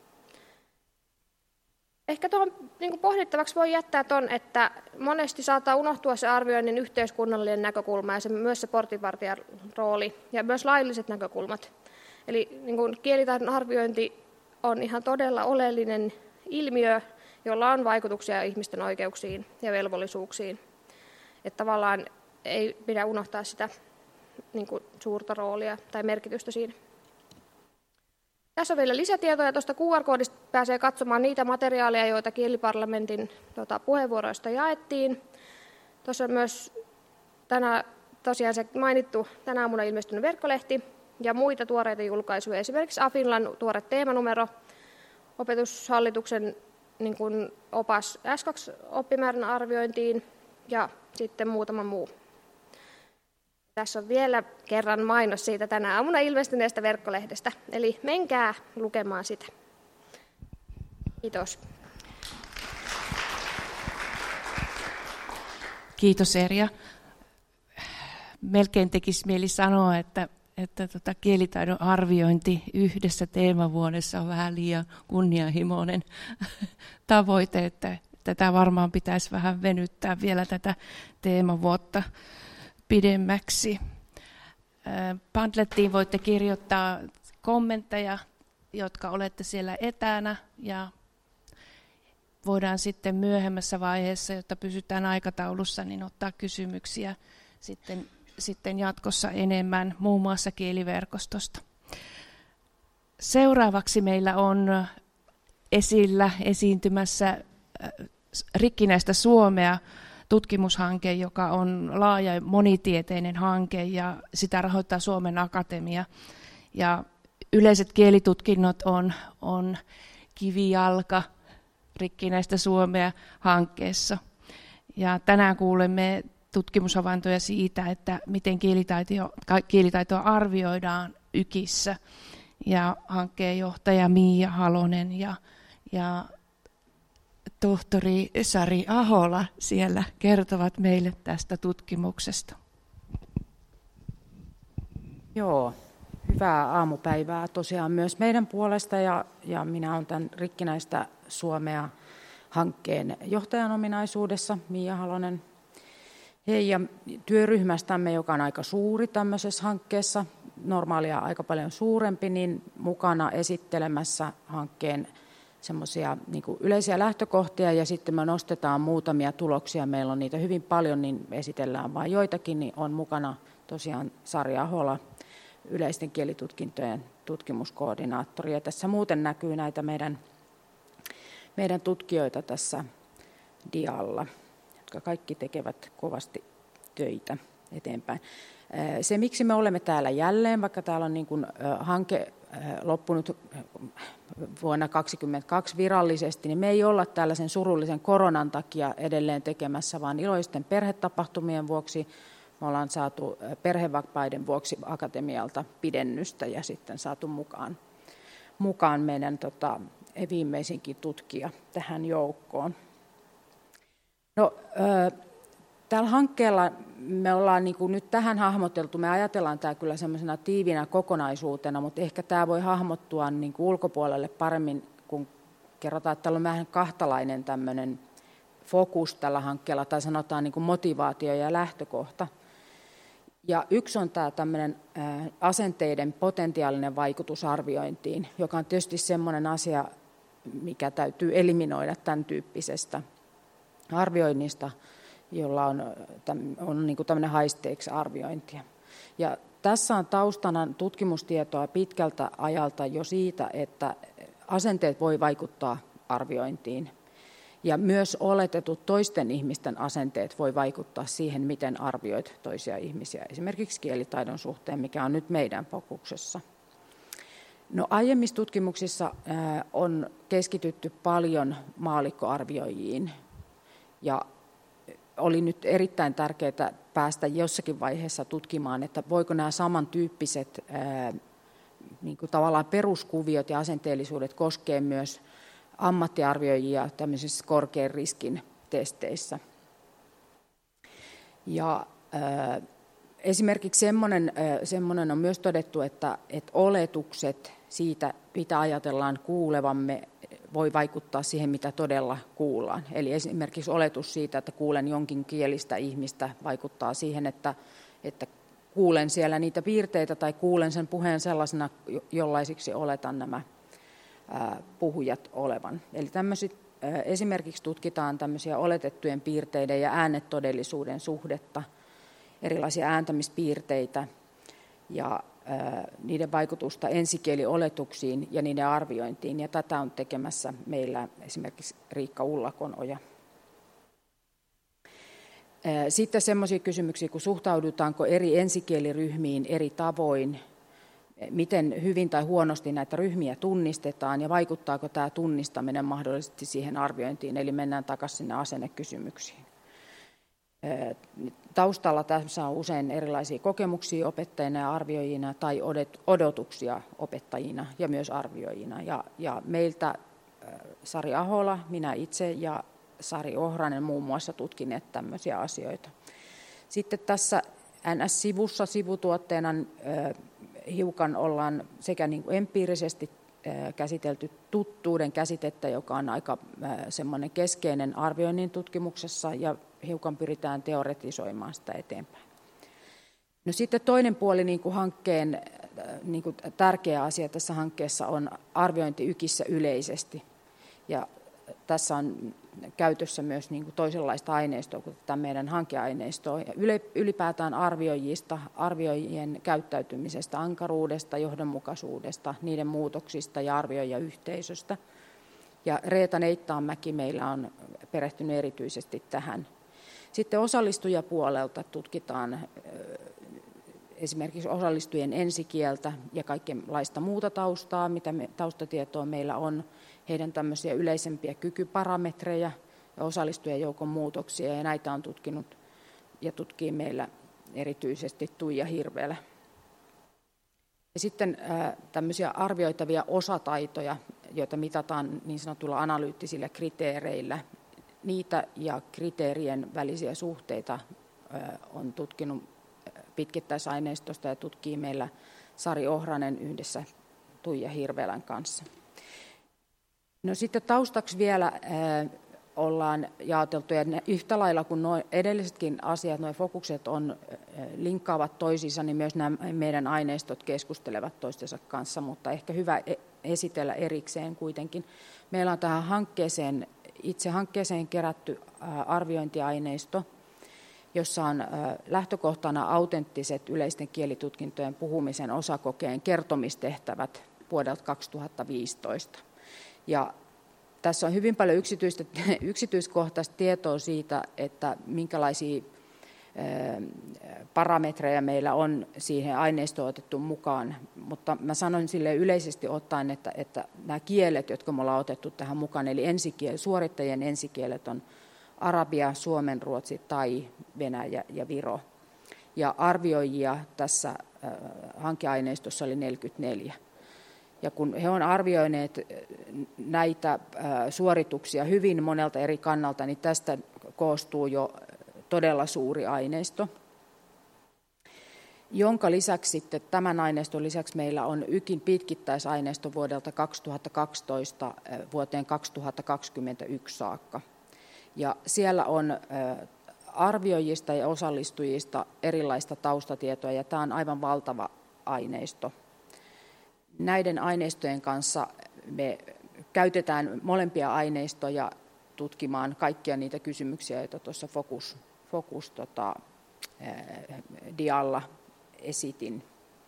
Ehkä tuohon niin pohdittavaksi voi jättää tuon, että monesti saattaa unohtua se arvioinnin yhteiskunnallinen näkökulma ja se, myös se portinvartijan rooli ja myös lailliset näkökulmat. Eli niin kuin kielitaidon arviointi on ihan todella oleellinen ilmiö, jolla on vaikutuksia ihmisten oikeuksiin ja velvollisuuksiin. Että tavallaan ei pidä unohtaa sitä niin kuin suurta roolia tai merkitystä siinä. Tässä on vielä lisätietoja. Tuosta Q R-koodista pääsee katsomaan niitä materiaaleja, joita kieliparlamentin tuota, puheenvuoroista jaettiin. Tuossa on myös tänään tosiaan se mainittu tänä aamuna ilmestynyt verkkolehti ja muita tuoreita julkaisuja. Esimerkiksi Afinlan tuore teemanumero, opetushallituksen niin kuin opas S kaksi -oppimäärän arviointiin ja sitten muutama muu. Tässä on vielä kerran mainos siitä tänä aamuna ilmestyneestä verkkolehdestä, eli menkää lukemaan sitä. Kiitos. Kiitos Erja. Melkein tekisi mieli sanoa, että, että tota kielitaidon arviointi yhdessä teemavuodessa on vähän liian kunnianhimoinen tavoite, että tätä varmaan pitäisi vähän venyttää vielä tätä teemavuotta pidemmäksi. Padlettiin voitte kirjoittaa kommentteja, jotka olette siellä etänä, ja voidaan sitten myöhemmässä vaiheessa, jotta pysytään aikataulussa, niin ottaa kysymyksiä sitten, sitten jatkossa enemmän, muun muassa kieliverkostosta. Seuraavaksi meillä on esillä esiintymässä Rikkinäistä Suomea tutkimushanke, joka on laaja ja monitieteinen hanke, ja sitä rahoittaa Suomen Akatemia. Ja yleiset kielitutkinnot on, on kivijalka Rikkinäistä Suomea -hankkeessa. Ja tänään kuulemme tutkimushavaintoja siitä, että miten kielitaitoa, kielitaitoa arvioidaan YKissä. Ja hankkeen johtaja Miia Halonen ja, ja tohtori Sari Ahola siellä kertovat meille tästä tutkimuksesta. Joo, hyvää aamupäivää tosiaan myös meidän puolesta, ja, ja minä olen tämän Rikkinäistä Suomea -hankkeen johtajan ominaisuudessa, Miia Halonen. Hei, ja työryhmästämme, joka on aika suuri tämmöisessä hankkeessa, normaalia aika paljon suurempi, niin mukana esittelemässä hankkeen semmoisia niin kuin yleisiä lähtökohtia, ja sitten me nostetaan muutamia tuloksia. Meillä on niitä hyvin paljon, niin esitellään vain joitakin, niin on mukana tosiaan Sari Ahola, yleisten kielitutkintojen tutkimuskoordinaattori. Ja tässä muuten näkyy näitä meidän, meidän tutkijoita tässä dialla, jotka kaikki tekevät kovasti töitä eteenpäin. Se, miksi me olemme täällä jälleen, vaikka täällä on niin kuin hanke loppunut vuonna kaksituhattakaksikymmentäkaksi virallisesti, niin me ei olla tällaisen surullisen koronan takia edelleen tekemässä, vaan iloisten perhetapahtumien vuoksi me ollaan saatu perhevapaiden vuoksi akatemialta pidennystä ja sitten saatu mukaan, mukaan meidän tota, viimeisinkin tutkija tähän joukkoon. No, tällä hankkeella me ollaan niin kuin nyt tähän hahmoteltu, me ajatellaan tämä kyllä semmoisena tiivinä kokonaisuutena, mutta ehkä tämä voi hahmottua niin kuin ulkopuolelle paremmin, kun kerrotaan, että täällä on vähän kahtalainen tämmöinen fokus tällä hankkeella, tai sanotaan niin kuin motivaatio ja lähtökohta. Ja yksi on tämä tämmöinen asenteiden potentiaalinen vaikutus arviointiin, joka on tietysti semmoinen asia, mikä täytyy eliminoida tämän tyyppisestä arvioinnista, jolla on, on niin kuin tämmöinen high stakes -arviointia. Ja tässä on taustana tutkimustietoa pitkältä ajalta jo siitä, että asenteet voi vaikuttaa arviointiin. Ja myös oletetut toisten ihmisten asenteet voi vaikuttaa siihen, miten arvioit toisia ihmisiä, esimerkiksi kielitaidon suhteen, mikä on nyt meidän fokuksessa. No, aiemmissa tutkimuksissa on keskitytty paljon maallikkoarvioijiin, ja oli nyt erittäin tärkeää päästä jossakin vaiheessa tutkimaan, että voiko nämä samantyyppiset niin kuin tavallaan peruskuviot ja asenteellisuudet koskee myös ammattiarvioijia tämmöisissä korkean riskin testeissä. Ja äh, esimerkiksi semmoinen, äh, semmoinen on myös todettu, että, että oletukset siitä, mitä ajatellaan kuulevamme, voi vaikuttaa siihen, mitä todella kuullaan. Eli esimerkiksi oletus siitä, että kuulen jonkin kielistä ihmistä, vaikuttaa siihen, että, että kuulen siellä niitä piirteitä tai kuulen sen puheen sellaisena, jollaisiksi oletan nämä ää, puhujat olevan. Eli tämmöiset, ää, esimerkiksi tutkitaan tämmöisiä oletettujen piirteiden ja äänetodellisuuden suhdetta, erilaisia ääntämispiirteitä ja niiden vaikutusta ensikielioletuksiin ja niiden arviointiin, ja tätä on tekemässä meillä esimerkiksi Riikka Ullakonoja. Sitten semmoisia kysymyksiä, kun suhtaudutaanko eri ensikieliryhmiin eri tavoin, miten hyvin tai huonosti näitä ryhmiä tunnistetaan, ja vaikuttaako tämä tunnistaminen mahdollisesti siihen arviointiin, eli mennään takaisin sinne asennekysymyksiin. Taustalla tässä on usein erilaisia kokemuksia opettajina ja arvioijina tai odotuksia opettajina ja myös arvioijina. Ja, ja meiltä Sari Ahola, minä itse ja Sari Ohranen muun muassa tutkineet tämmöisiä asioita. Sitten tässä N S-sivussa sivutuotteena hiukan ollaan sekä niin kuin empiirisesti käsitelty tuttuuden käsitettä, joka on aika semmoinen keskeinen arvioinnin tutkimuksessa, ja hiukan pyritään teoretisoimaan sitä eteenpäin. No sitten toinen puoli niin kuin hankkeen niin kuin tärkeä asia tässä hankkeessa on arviointi ykissä yleisesti. Ja tässä on käytössä myös niin kuin toisenlaista aineistoa kuin tämä meidän hankeaineistoa. Ja ylipäätään arvioijista, arvioijien käyttäytymisestä, ankaruudesta, johdonmukaisuudesta, niiden muutoksista ja arvioijayhteisöstä. Ja Reeta Neittaanmäki meillä on perehtynyt erityisesti tähän. Sitten osallistujapuolelta tutkitaan esimerkiksi osallistujien ensikieltä ja kaikenlaista muuta taustaa, mitä me, taustatietoa meillä on, heidän tämmöisiä yleisempiä kykyparametreja ja osallistujajoukon muutoksia, ja näitä on tutkinut ja tutkii meillä erityisesti Tuija Hirvelä. Ja sitten äh, tämmöisiä arvioitavia osataitoja, joita mitataan niin sanotulla analyyttisillä kriteereillä. Niitä ja kriteerien välisiä suhteita äh, on tutkinut pitkittäisaineistosta ja tutkii meillä Sari Ohranen yhdessä Tuija Hirvelän kanssa. No sitten taustaksi vielä äh, ollaan jaoteltu, ja yhtä lailla kuin nuo edellisetkin asiat, nuo fokukset on, äh, linkkaavat toisiinsa, niin myös nämä meidän aineistot keskustelevat toistensa kanssa, mutta ehkä hyvä esitellä erikseen kuitenkin. Meillä on tähän hankkeeseen, itse hankkeeseen kerätty äh, arviointiaineisto, jossa on äh, lähtökohtana autenttiset yleisten kielitutkintojen puhumisen osakokeen kertomistehtävät vuodelta kaksituhattaviisitoista. Ja tässä on hyvin paljon yksityistä, yksityiskohtaista tietoa siitä, että minkälaisia parametreja meillä on siihen aineistoon otettu mukaan. Mutta mä sanon sille yleisesti ottaen, että, että nämä kielet, jotka me ollaan otettu tähän mukaan, eli ensikiel, suorittajien ensikielet on arabia, suomenruotsi, tai Venäjä ja Viro. Ja arvioijia tässä hankeaineistossa oli neljäkymmentäneljä. Ja kun he on arvioineet näitä suorituksia hyvin monelta eri kannalta, niin tästä koostuu jo todella suuri aineisto, jonka lisäksi sitten tämän aineiston lisäksi meillä on YKin pitkittäisaineisto vuodelta kaksituhattakaksitoista vuoteen kaksituhattakaksikymmentäyksi saakka. Ja siellä on arvioijista ja osallistujista erilaista taustatietoa, ja tämä on aivan valtava aineisto. Näiden aineistojen kanssa me käytetään molempia aineistoja tutkimaan kaikkia niitä kysymyksiä, joita tuossa Focus, Focus tota, dialla esitin.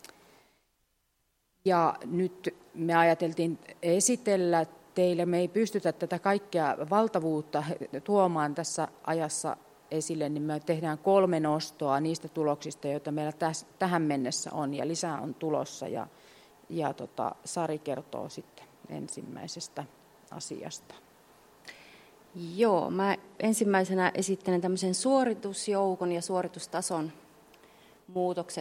Ja nyt me ajateltiin esitellä teille, me ei pystytä tätä kaikkea valtavuutta tuomaan tässä ajassa esille, niin me tehdään kolme nostoa niistä tuloksista, joita meillä täs, tähän mennessä on, ja lisää on tulossa. Ja Ja tota, Sari kertoo sitten ensimmäisestä asiasta. Joo, mä ensimmäisenä esittelen tämmöisen suoritusjoukon ja suoritustason muutokset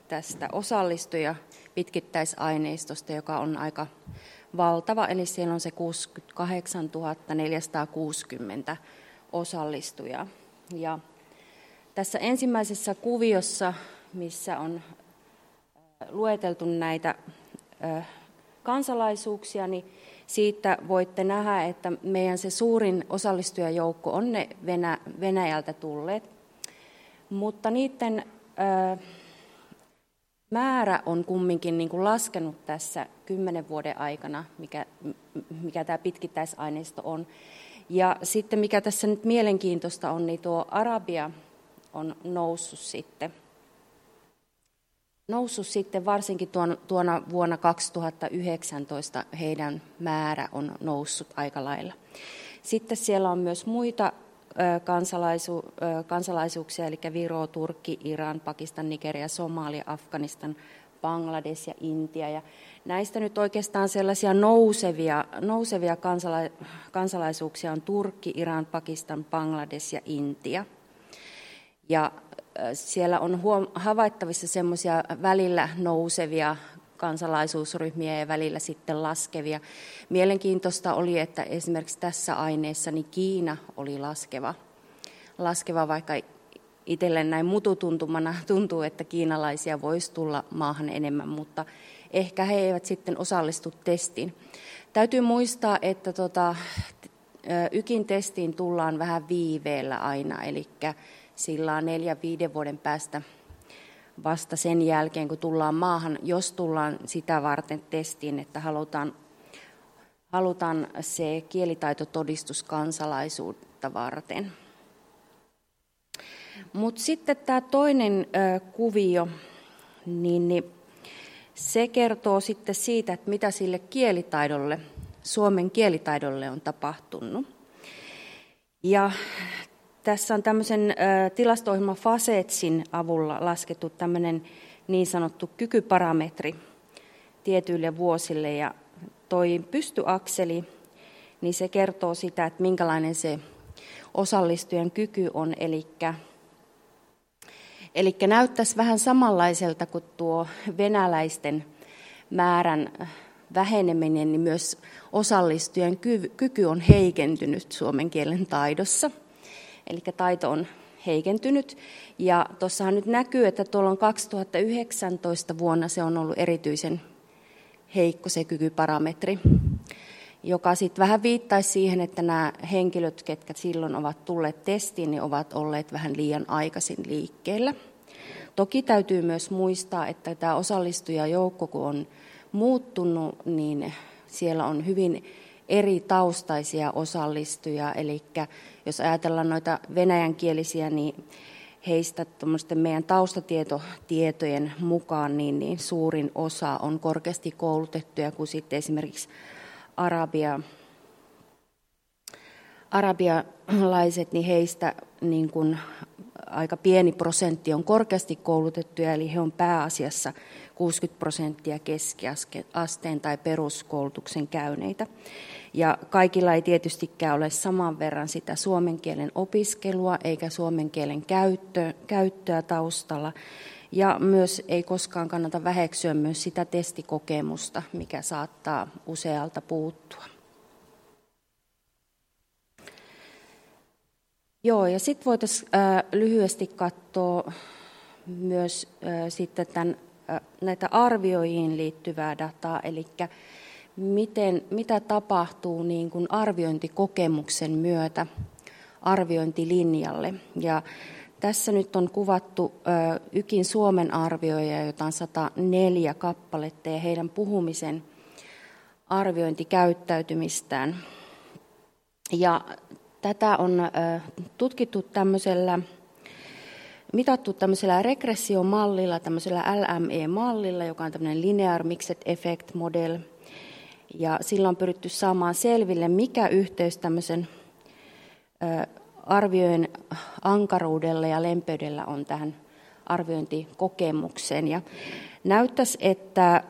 tästä osallistuja pitkittäisaineistosta, joka on aika valtava, eli siellä on se kuusikymmentäkahdeksantuhatta neljäsataakuusikymmentä osallistujaa. Ja tässä ensimmäisessä kuviossa, missä on lueteltu näitä kansalaisuuksia, niin siitä voitte nähdä, että meidän se suurin osallistujajoukko on ne Venä, Venäjältä tulleet, mutta niiden ö, määrä on kumminkin niin kuin laskenut tässä kymmenen vuoden aikana, mikä, mikä tämä pitkittäisaineisto on. Ja sitten mikä tässä nyt mielenkiintoista on, niin tuo Arabia on noussut sitten. Noussut sitten varsinkin tuon, tuona vuonna kaksituhattayhdeksäntoista heidän määrä on noussut aika lailla. Sitten siellä on myös muita ö, kansalaisu, ö, kansalaisuuksia, eli Viro, Turkki, Iran, Pakistan, Nigeria, Somalia, Afganistan, Bangladesh ja Intia. Ja näistä nyt oikeastaan sellaisia nousevia, nousevia kansala, kansalaisuuksia on Turkki, Iran, Pakistan, Bangladesh ja Intia. Ja siellä on huom- havaittavissa semmoisia välillä nousevia kansalaisuusryhmiä ja välillä sitten laskevia. Mielenkiintoista oli, että esimerkiksi tässä aineessa niin Kiina oli laskeva, laskeva vaikka itselle näin mututuntumana tuntuu, että kiinalaisia voisi tulla maahan enemmän, mutta ehkä he eivät sitten osallistu testiin. Täytyy muistaa, että tota, Ykin testiin tullaan vähän viiveellä aina, eli sillä on neljän, viiden vuoden päästä vasta sen jälkeen, kun tullaan maahan, jos tullaan sitä varten testiin, että halutaan, halutaan se kielitaitotodistus kansalaisuutta varten. Mutta sitten tämä toinen ö, kuvio, niin, niin se kertoo sitten siitä, että mitä sille kielitaidolle, suomen kielitaidolle on tapahtunut. Ja tässä on tämmöisen ö, tilasto-ohjelma Facetsin avulla laskettu tämmöinen niin sanottu kykyparametri tietyille vuosille. Ja toi pystyakseli, niin se kertoo sitä, että minkälainen se osallistujan kyky on. Elikkä, elikkä näyttäisi vähän samanlaiselta kuin tuo venäläisten määrän väheneminen, niin myös osallistujan kyky on heikentynyt suomen kielen taidossa. Eli taito on heikentynyt. Ja tuossahan nyt näkyy, että tuolla on kaksituhattayhdeksäntoista vuonna se on ollut erityisen heikko se kykyparametri, joka sitten vähän viittaisi siihen, että nämä henkilöt, ketkä silloin ovat tulleet testiin, niin ovat olleet vähän liian aikaisin liikkeellä. Toki täytyy myös muistaa, että tämä osallistujajoukko, kun on muuttunut, niin siellä on hyvin eri taustaisia osallistujia, eli jos ajatellaan noita venäjänkielisiä, niin heistä meidän taustatietojen mukaan niin, niin suurin osa on korkeasti koulutettuja, kun sitten esimerkiksi arabia, arabialaiset, niin heistä niin kuin aika pieni prosentti on korkeasti koulutettuja, eli he on pääasiassa kuusikymmentä prosenttia keskiasteen tai peruskoulutuksen käyneitä. Ja kaikilla ei tietystikään ole saman verran sitä suomen kielen opiskelua eikä suomen kielen käyttö, käyttöä taustalla. Ja myös ei koskaan kannata väheksyä myös sitä testikokemusta, mikä saattaa usealta puuttua. Joo, ja sitten voitaisiin äh, lyhyesti katsoa myös äh, sitten tämän, äh, näitä arvioihin liittyvää dataa, eli miten, mitä tapahtuu niin kuin arviointikokemuksen myötä arviointilinjalle. Ja tässä nyt on kuvattu äh, Ykin Suomen arvioijia, jota on sata neljä kappaletta, ja heidän puhumisen arviointikäyttäytymistään. Ja tätä on äh, tutkittu tämmöisellä, mitattu tämmöisellä regressiomallilla, tämmöisellä L M E-mallilla, joka on tämmöinen Linear Mixed Effect Model. Ja sillä on pyritty saamaan selville, mikä yhteys tämmöisen äh, arvioin ankaruudella ja lempeydellä on tähän arviointikokemukseen. Ja näyttäisi, että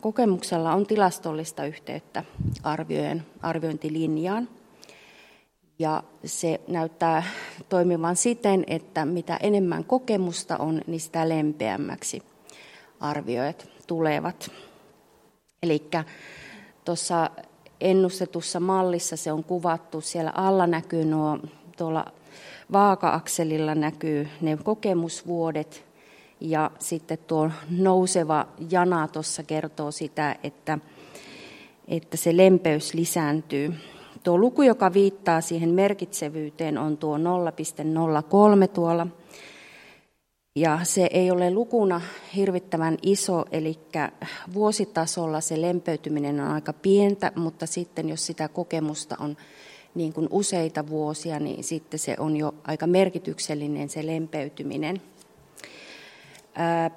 arviointikokemuksella on tilastollista yhteyttä arviojen arviointilinjaan. Ja se näyttää toimivan siten, että mitä enemmän kokemusta on, niin sitä lempeämmäksi arvioijat tulevat. Eli tuossa ennustetussa mallissa se on kuvattu, siellä alla näkyy nuo, tuolla vaaka-akselilla näkyy ne kokemusvuodet, ja sitten tuo nouseva jana tuossa kertoo sitä, että, että se lempeys lisääntyy. Tuo luku, joka viittaa siihen merkitsevyyteen, on tuo nolla pilkku nolla kolme tuolla. Ja se ei ole lukuna hirvittävän iso, eli vuositasolla se lempeytyminen on aika pientä, mutta sitten jos sitä kokemusta on niin kuin useita vuosia, niin sitten se on jo aika merkityksellinen se lempeytyminen. Ää,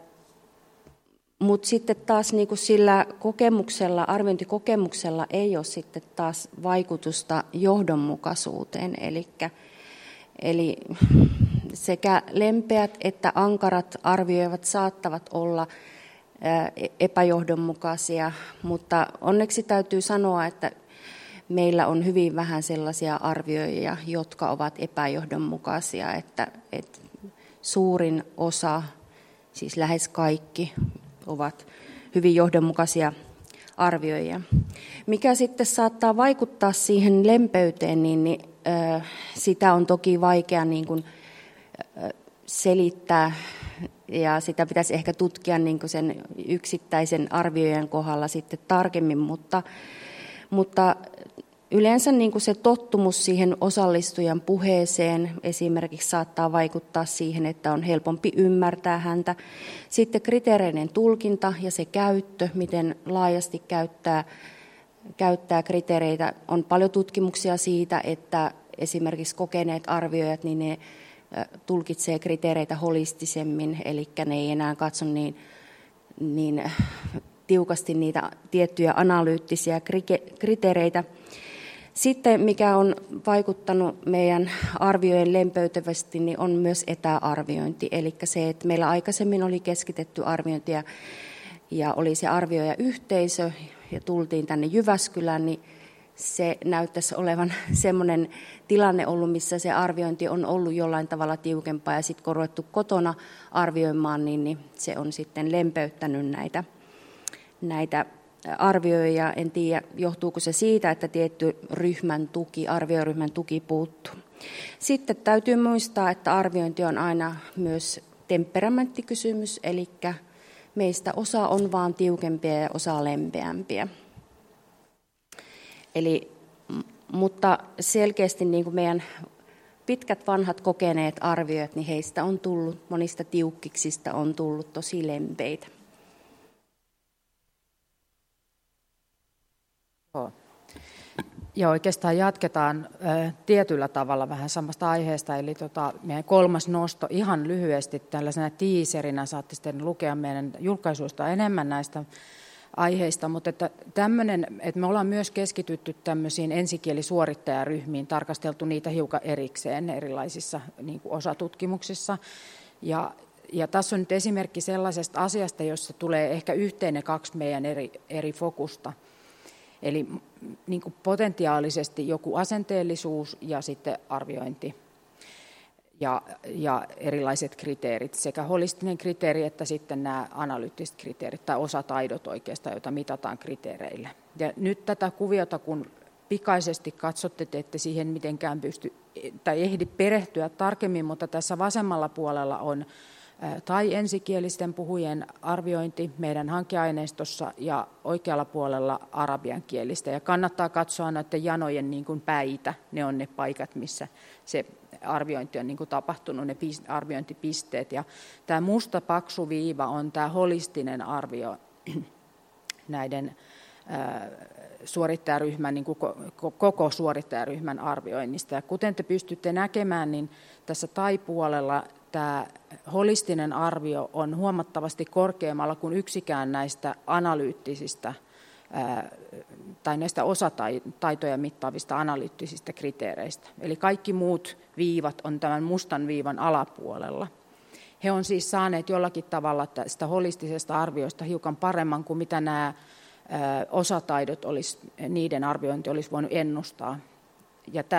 Mutta sitten taas niin kuin sillä kokemuksella, arviointikokemuksella ei ole sitten taas vaikutusta johdonmukaisuuteen. Elikkä, eli sekä lempeät että ankarat arvioivat saattavat olla epäjohdonmukaisia, mutta onneksi täytyy sanoa, että meillä on hyvin vähän sellaisia arvioijia, jotka ovat epäjohdonmukaisia, että, että suurin osa, siis lähes kaikki, ovat hyvin johdonmukaisia arvioijia. Mikä sitten saattaa vaikuttaa siihen lempeyteen, niin, niin äh, sitä on toki vaikea niin kuin, äh, selittää, ja sitä pitäisi ehkä tutkia niin kuin sen yksittäisen arvioijan kohdalla sitten tarkemmin, mutta, mutta yleensä niin kuin se tottumus siihen osallistujan puheeseen esimerkiksi saattaa vaikuttaa siihen, että on helpompi ymmärtää häntä. Sitten kriteereiden tulkinta ja se käyttö, miten laajasti käyttää, käyttää kriteereitä. On paljon tutkimuksia siitä, että esimerkiksi kokeneet arvioijat, niin ne tulkitsee kriteereitä holistisemmin, eli ne ei enää katso niin, niin tiukasti niitä tiettyjä analyyttisiä kriteereitä. Sitten mikä on vaikuttanut meidän arviojen lempeytyvästi, niin on myös etäarviointi. Eli se, että meillä aikaisemmin oli keskitetty arviointia ja oli se arvioijayhteisö ja tultiin tänne Jyväskylään, niin se näyttäisi olevan semmoinen tilanne ollut, missä se arviointi on ollut jollain tavalla tiukempaa ja sitten kun on ruvettu kotona arvioimaan, niin, niin se on sitten lempeyttänyt näitä, näitä arvioijia. En tiedä, johtuuko se siitä, että tietty ryhmän tuki, arvioryhmän tuki puuttuu. Sitten täytyy muistaa, että arviointi on aina myös temperamenttikysymys, eli meistä osa on vaan tiukempia ja osa lempeämpiä. Eli, mutta selkeästi niin kuin meidän pitkät vanhat kokeneet arvioijat, niin heistä on tullut, monista tiukkiksista on tullut tosi lempeitä. Joo. Ja oikeastaan jatketaan äh, tietyllä tavalla vähän samasta aiheesta, eli tota, meidän kolmas nosto ihan lyhyesti tällaisena tiiserinä, saatte sitten lukea meidän julkaisuista enemmän näistä aiheista, mutta että tämmöinen, että me ollaan myös keskitytty tämmöisiin ensikielisuorittajaryhmiin, tarkasteltu niitä hiukan erikseen erilaisissa niin kuin osatutkimuksissa, ja, ja tässä on nyt esimerkki sellaisesta asiasta, jossa tulee ehkä yhteen ne kaksi meidän eri, eri fokusta. Eli niin kuin potentiaalisesti joku asenteellisuus ja sitten arviointi ja, ja erilaiset kriteerit, sekä holistinen kriteeri että sitten nämä analyyttiset kriteerit tai osataidot oikeastaan, joita mitataan kriteereillä. Ja nyt tätä kuviota, kun pikaisesti katsotte, te ette siihen mitenkään pysty tai ehdi perehtyä tarkemmin, mutta tässä vasemmalla puolella on tai ensikielisten puhujien arviointi meidän hankeaineistossa ja oikealla puolella arabiankielistä. Ja kannattaa katsoa näiden janojen niin kuin päitä, ne on ne paikat, missä se arviointi on niin kuin tapahtunut, ne arviointipisteet. Ja tämä musta paksu viiva on tämä holistinen arvio näiden suorittajaryhmän, niin kuin koko suorittajaryhmän arvioinnista. Ja kuten te pystytte näkemään, niin tässä tai-puolella tämä holistinen arvio on huomattavasti korkeammalla kuin yksikään näistä analyyttisistä ää, tai näistä osataitoja mittaavista analyyttisistä kriteereistä. Eli kaikki muut viivat on tämän mustan viivan alapuolella. He on siis saaneet jollakin tavalla tästä holistisesta arvioista hiukan paremman kuin mitä nämä ää, osataidot olisi, niiden arviointi olisi voinut ennustaa. Ja tämä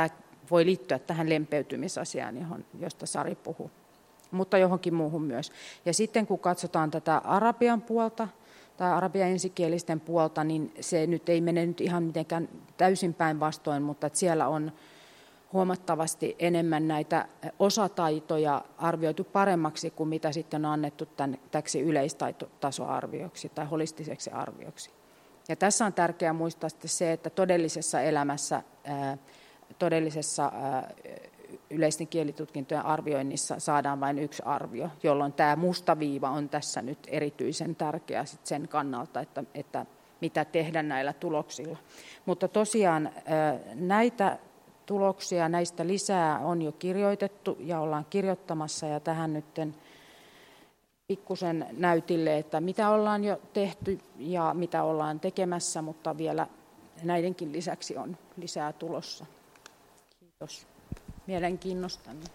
voi liittyä tähän lempeytymisasiaan, johon, josta Sari puhui, mutta johonkin muuhun myös. Ja sitten kun katsotaan tätä arabian puolta tai arabian ensikielisten puolta, niin se nyt ei mene nyt ihan mitenkään täysin päinvastoin, mutta että siellä on huomattavasti enemmän näitä osataitoja arvioitu paremmaksi kuin mitä sitten on annettu tämän, täksi yleistasoarvioksi tai holistiseksi arvioksi. Ja tässä on tärkeää muistaa se, että todellisessa elämässä, ää, todellisessa ää, yleisten kielitutkintojen arvioinnissa saadaan vain yksi arvio, jolloin tämä musta viiva on tässä nyt erityisen tärkeä sit sen kannalta, että, että mitä tehdä näillä tuloksilla. Mutta tosiaan ää, näitä tuloksia, näistä lisää on jo kirjoitettu ja ollaan kirjoittamassa ja tähän nyt pikkusen näytille, että mitä ollaan jo tehty ja mitä ollaan tekemässä, mutta vielä näidenkin lisäksi on lisää tulossa. Kiitos mielenkiinnostanne.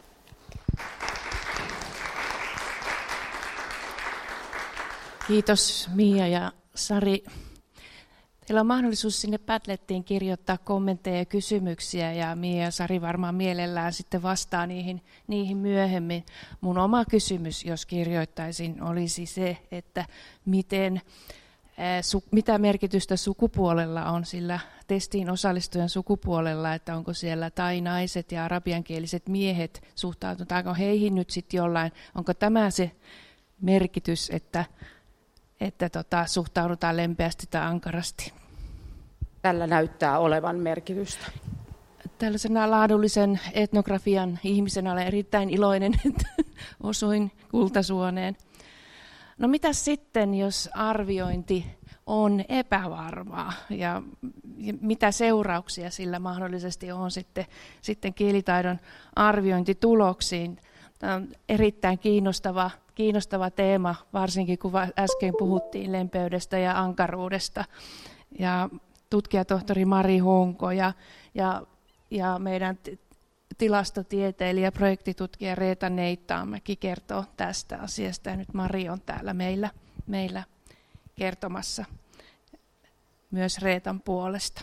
Kiitos Mia ja Sari. Teillä on mahdollisuus sinne Padlettiin kirjoittaa kommentteja ja kysymyksiä, ja Mia ja Sari varmaan mielellään sitten vastaa niihin, niihin myöhemmin. Mun oma kysymys, jos kirjoittaisin, olisi se, että miten, su, mitä merkitystä sukupuolella on sillä testiin osallistujan sukupuolella, että onko siellä tai naiset ja arabiankieliset miehet, suhtaututaanko heihin nyt sitten jollain, onko tämä se merkitys, että että tota, suhtaudutaan lempeästi tai ankarasti. Tällä näyttää olevan merkitystä. Tällaisena laadullisen etnografian ihmisenä olen erittäin iloinen, että osuin kultasuoneen. No mitä sitten, jos arviointi on epävarmaa ja mitä seurauksia sillä mahdollisesti on sitten, sitten kielitaidon arviointituloksiin? Tämä on erittäin kiinnostava, kiinnostava teema, varsinkin kun äsken puhuttiin lempeydestä ja ankaruudesta. Ja tutkijatohtori Mari Honko ja, ja, ja meidän tilastotieteilijä, projektitutkija Reeta Neittaamäki kertoo tästä asiasta. Ja nyt Mari on täällä meillä, meillä kertomassa myös Reetan puolesta.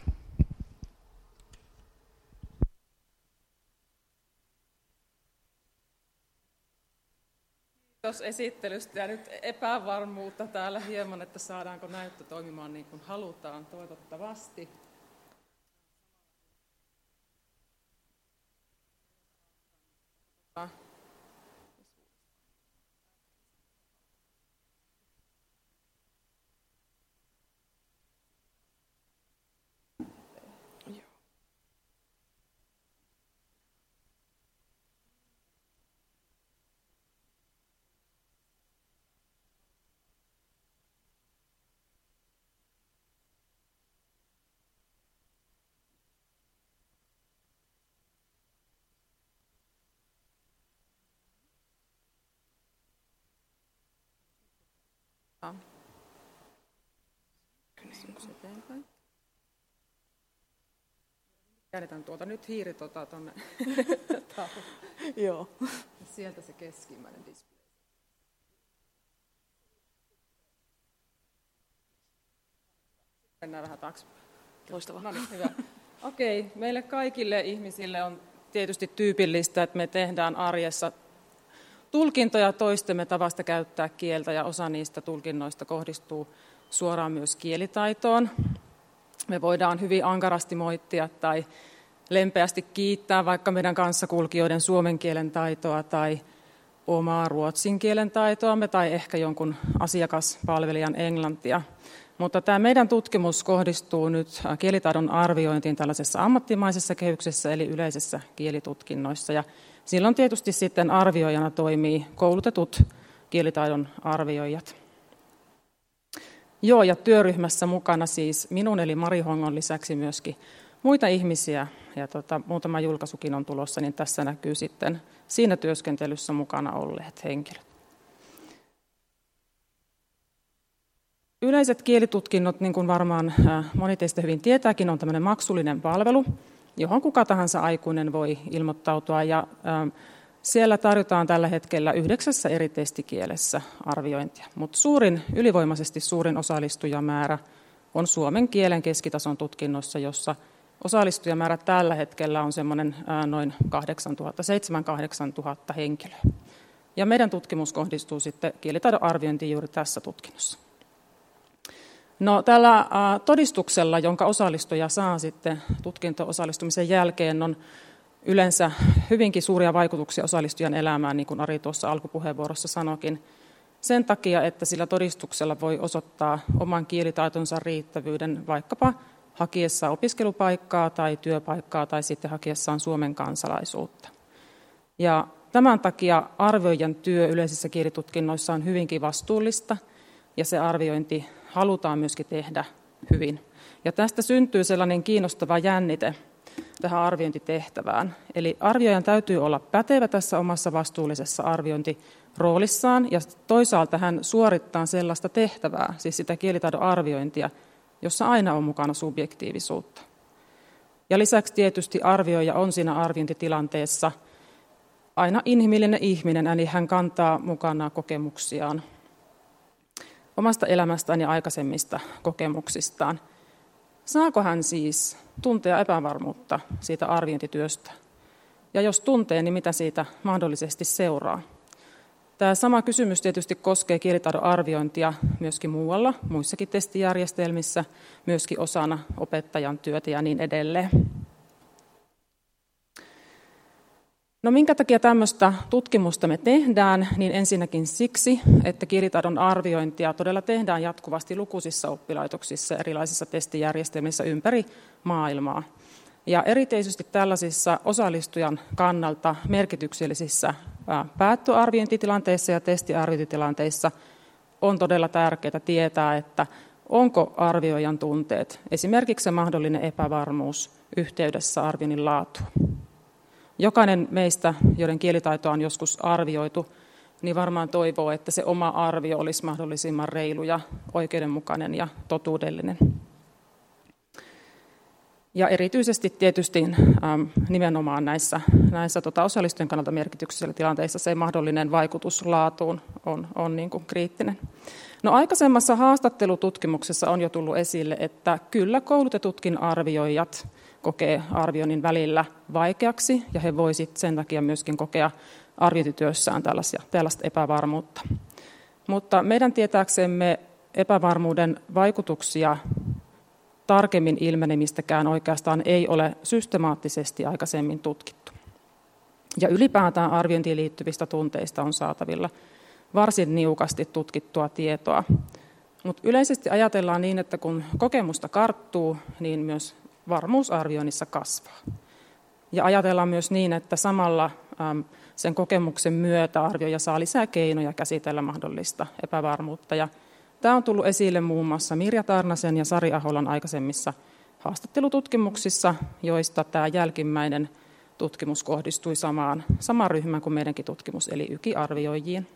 Kiitos esittelystä ja nyt epävarmuutta täällä hieman, että saadaanko näyttö toimimaan niin kuin halutaan toivottavasti. Eteenpäin. Käännetään tuolta nyt hiiri tuota tuonne. Joo. Sieltä se keskimmäinen display. Mennään vähän taaksepäin. Loistavaa. No niin, hyvä. Okei, meille kaikille ihmisille on tietysti tyypillistä, että me tehdään arjessa tulkintoja toistemme tavasta käyttää kieltä, ja osa niistä tulkinnoista kohdistuu suoraan myös kielitaitoon. Me voidaan hyvin ankarasti moittia tai lempeästi kiittää vaikka meidän kanssakulkijoiden suomen kielen taitoa tai omaa ruotsin kielen taitoamme tai ehkä jonkun asiakaspalvelijan englantia. Mutta tämä meidän tutkimus kohdistuu nyt kielitaidon arviointiin tällaisessa ammattimaisessa kehyksessä eli yleisessä kielitutkinnoissa. Ja silloin tietysti sitten arvioijana toimii koulutetut kielitaidon arvioijat. Joo, ja työryhmässä mukana siis minun eli Mari Hongon lisäksi myöskin muita ihmisiä, ja tota, muutama julkaisukin on tulossa, niin tässä näkyy sitten siinä työskentelyssä mukana olleet henkilöt. Yleiset kielitutkinnot, niin kuin varmaan moni teistä hyvin tietääkin, on tämmöinen maksullinen palvelu, johon kuka tahansa aikuinen voi ilmoittautua, ja siellä tarjotaan tällä hetkellä yhdeksässä eri testikielessä arviointia, mutta suurin, ylivoimaisesti suurin osallistujamäärä on suomen kielen keskitason tutkinnossa, jossa Osallistujamäärä tällä hetkellä on semmoinen noin kahdeksantuhatta, seitsemän kahdeksan tuhatta henkilöä. Ja meidän tutkimus kohdistuu sitten kielitaidon arviointiin juuri tässä tutkinnossa. No, tällä todistuksella, jonka osallistuja saa sitten tutkinto-osallistumisen jälkeen, on yleensä hyvinkin suuria vaikutuksia osallistujan elämään, niin kuin Ari tuossa alkupuheenvuorossa sanoikin. Sen takia, että sillä todistuksella voi osoittaa oman kielitaitonsa riittävyyden vaikkapa hakiessaan opiskelupaikkaa tai työpaikkaa tai sitten hakiessaan Suomen kansalaisuutta. Ja tämän takia arvioijan työ yleisissä kielitutkinnoissa on hyvinkin vastuullista ja se arviointi halutaan myöskin tehdä hyvin. Ja tästä syntyy sellainen kiinnostava jännite tähän arviointitehtävään. Eli arvioijan täytyy olla pätevä tässä omassa vastuullisessa arviointiroolissaan ja toisaalta hän suorittaa sellaista tehtävää, siis sitä kielitaidon arviointia, jossa aina on mukana subjektiivisuutta. Ja lisäksi tietysti arvioija on siinä arviointitilanteessa aina inhimillinen ihminen, eli hän kantaa mukana kokemuksiaan omasta elämästään ja aikaisemmista kokemuksistaan. Saako hän siis tuntea epävarmuutta siitä arviointityöstä? Ja jos tuntee, niin mitä siitä mahdollisesti seuraa? Tämä sama kysymys tietysti koskee kielitaidon arviointia myöskin muualla, muissakin testijärjestelmissä, myöskin osana opettajan työtä ja niin edelleen. No minkä takia tämmöistä tutkimusta me tehdään, niin ensinnäkin siksi, että kielitaidon arviointia todella tehdään jatkuvasti lukuisissa oppilaitoksissa, erilaisissa testijärjestelmissä ympäri maailmaa. Ja erityisesti tällaisissa osallistujan kannalta merkityksellisissä päättöarviointitilanteissa ja testiarviointitilanteissa on todella tärkeää tietää, että onko arvioijan tunteet, esimerkiksi se mahdollinen epävarmuus, yhteydessä arvioinnin laatuun. Jokainen meistä, joiden kielitaitoa on joskus arvioitu, niin varmaan toivoo, että se oma arvio olisi mahdollisimman reilu ja oikeudenmukainen ja totuudellinen. Ja erityisesti tietysti ähm, nimenomaan näissä, näissä tota, osallistujien kannalta merkityksisillä tilanteissa se mahdollinen vaikutus laatuun on, on niin kuin kriittinen. No, aikaisemmassa haastattelututkimuksessa on jo tullut esille, että kyllä koulutetutkin arvioijat kokee arvioinnin välillä vaikeaksi ja he voisivat sen takia myöskin kokea arviointityössään tällaista epävarmuutta. Mutta meidän tietääksemme epävarmuuden vaikutuksia tarkemmin ilmenemistäkään oikeastaan ei ole systemaattisesti aikaisemmin tutkittu. Ja ylipäätään arviointiin liittyvistä tunteista on saatavilla varsin niukasti tutkittua tietoa. Mutta yleisesti ajatellaan niin, että kun kokemusta karttuu, niin myös varmuusarvioinnissa kasvaa. Ja ajatellaan myös niin, että samalla sen kokemuksen myötä arvioija saa lisää keinoja käsitellä mahdollista epävarmuutta. Ja tämä on tullut esille muun muassa Mirja Tarnasen ja Sari Aholan aikaisemmissa haastattelututkimuksissa, joista tämä jälkimmäinen tutkimus kohdistui samaan, samaan ryhmään kuin meidänkin tutkimus, eli Y K I-arvioijiin.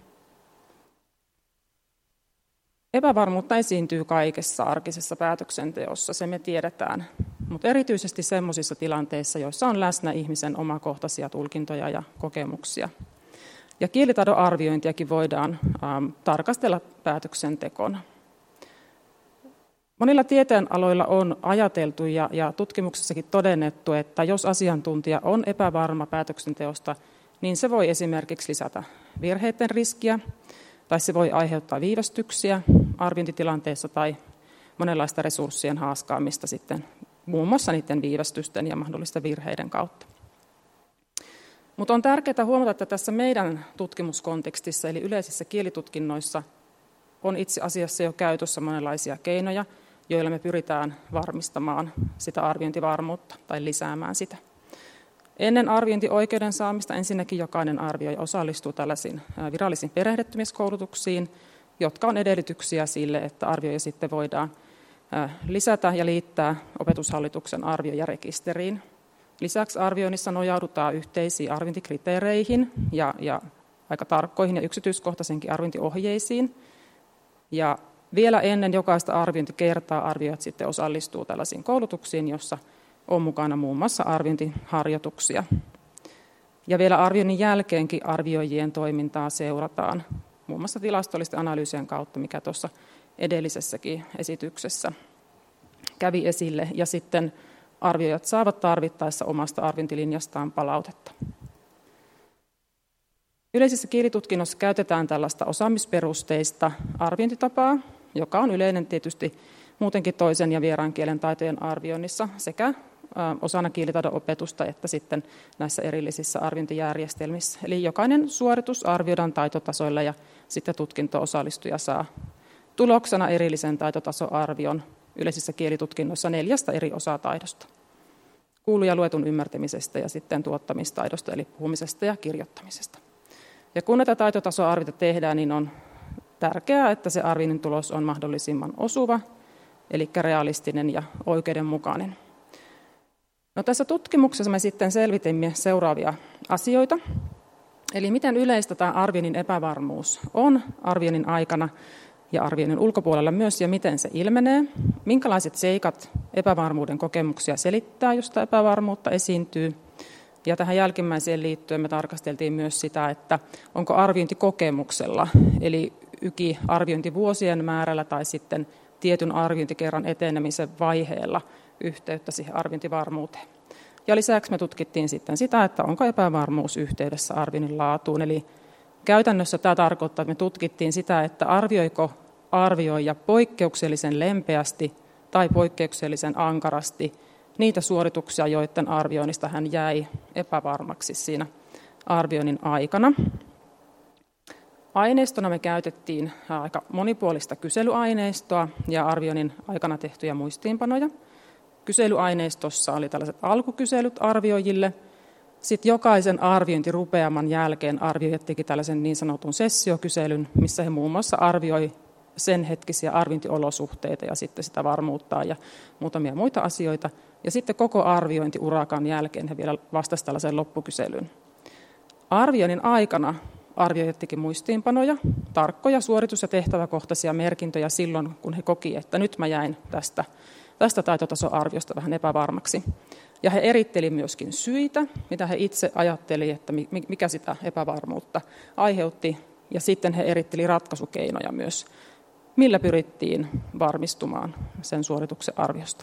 Epävarmuutta esiintyy kaikessa arkisessa päätöksenteossa, se me tiedetään, mutta erityisesti sellaisissa tilanteissa, joissa on läsnä ihmisen omakohtaisia tulkintoja ja kokemuksia. Ja kielitaidon arviointiakin voidaan ähm, tarkastella päätöksentekona. Monilla tieteenaloilla on ajateltu ja, ja tutkimuksessakin todennettu, että jos asiantuntija on epävarma päätöksenteosta, niin se voi esimerkiksi lisätä virheiden riskiä, tai se voi aiheuttaa viivästyksiä arviointitilanteessa tai monenlaista resurssien haaskaamista sitten muun muassa niiden viivästysten ja mahdollisten virheiden kautta. Mutta on tärkeää huomata, että tässä meidän tutkimuskontekstissa, eli yleisissä kielitutkinnoissa, on itse asiassa jo käytössä monenlaisia keinoja, joilla me pyritään varmistamaan sitä arviointivarmuutta tai lisäämään sitä. Ennen arviointioikeuden saamista ensinnäkin jokainen arvioija osallistuu tällaisiin virallisiin perehdyttämiskoulutuksiin, jotka on edellytyksiä sille, että arvioija sitten voidaan lisätä ja liittää Opetushallituksen arvioijarekisteriin. Lisäksi arvioinnissa nojaudutaan yhteisiin arviointikriteereihin ja, ja aika tarkkoihin ja yksityiskohtaisenkin arviointiohjeisiin. Ja vielä ennen jokaista arviointikertaa arvioijat sitten osallistuu tällaisiin koulutuksiin, jossa on mukana muun muassa arviointiharjoituksia. Ja vielä arvioinnin jälkeenkin arvioijien toimintaa seurataan muun muassa tilastollisten analyysien kautta, mikä tuossa edellisessäkin esityksessä kävi esille. Ja sitten arvioijat saavat tarvittaessa omasta arviointilinjastaan palautetta. Yleisissä kielitutkinnoissa käytetään tällaista osaamisperusteista arviointitapaa, joka on yleinen tietysti muutenkin toisen ja vieraan kielen taitojen arvioinnissa sekä osana kielitaidon opetusta että sitten näissä erillisissä arviointijärjestelmissä. Eli jokainen suoritus arvioidaan taitotasoilla ja sitten tutkinto-osallistuja saa tuloksena erillisen taitotasoarvion yleisissä kielitutkinnoissa neljästä eri osataidosta. Kuulu- ja luetun ymmärtämisestä ja sitten tuottamistaidosta eli puhumisesta ja kirjoittamisesta. Ja kun näitä taitotasoarvioita tehdään, niin on tärkeää, että se arvioinnin tulos on mahdollisimman osuva, eli realistinen ja oikeudenmukainen. No, tässä tutkimuksessa me sitten selvitimme seuraavia asioita. Eli miten yleistä tämä arvioinnin epävarmuus on arvioinnin aikana ja arvioinnin ulkopuolella myös, ja miten se ilmenee. Minkälaiset seikat epävarmuuden kokemuksia selittää, jos sitä epävarmuutta esiintyy. Ja tähän jälkimmäiseen liittyen me tarkasteltiin myös sitä, että onko arviointikokemuksella, eli yki-arviointivuosien määrällä tai sitten tietyn arviointikerran etenemisen vaiheella yhteyttä siihen arviointivarmuuteen. Ja lisäksi me tutkittiin sitten sitä, että onko epävarmuus yhteydessä arvioinnin laatuun. Eli käytännössä tämä tarkoittaa, että me tutkittiin sitä, että arvioiko arvioija poikkeuksellisen lempeästi tai poikkeuksellisen ankarasti niitä suorituksia, joiden arvioinnista hän jäi epävarmaksi siinä arvioinnin aikana. Aineistona me käytettiin aika monipuolista kyselyaineistoa ja arvioinnin aikana tehtyjä muistiinpanoja. Kyselyaineistossa oli tällaiset alkukyselyt arvioijille. Sitten jokaisen arviointirupeaman jälkeen arvioijat teki tällaisen niin sanotun sessiokyselyn, missä he muun muassa arvioi sen hetkisiä arviointiolosuhteita ja sitten sitä varmuuttaa ja muutamia muita asioita. Ja sitten koko arviointiurakan jälkeen he vielä vastasivat tällaiseen loppukyselyyn. Arvioinnin aikana arvioijat teki muistiinpanoja, tarkkoja suoritus- ja tehtäväkohtaisia merkintöjä silloin, kun he koki, että nyt mä jäin tästä, tästä taitotasoarviosta vähän epävarmaksi. Ja he eritteli myöskin syitä, mitä he itse ajatteli, että mikä sitä epävarmuutta aiheutti. Ja sitten he eritteli ratkaisukeinoja myös, millä pyrittiin varmistumaan sen suorituksen arviosta.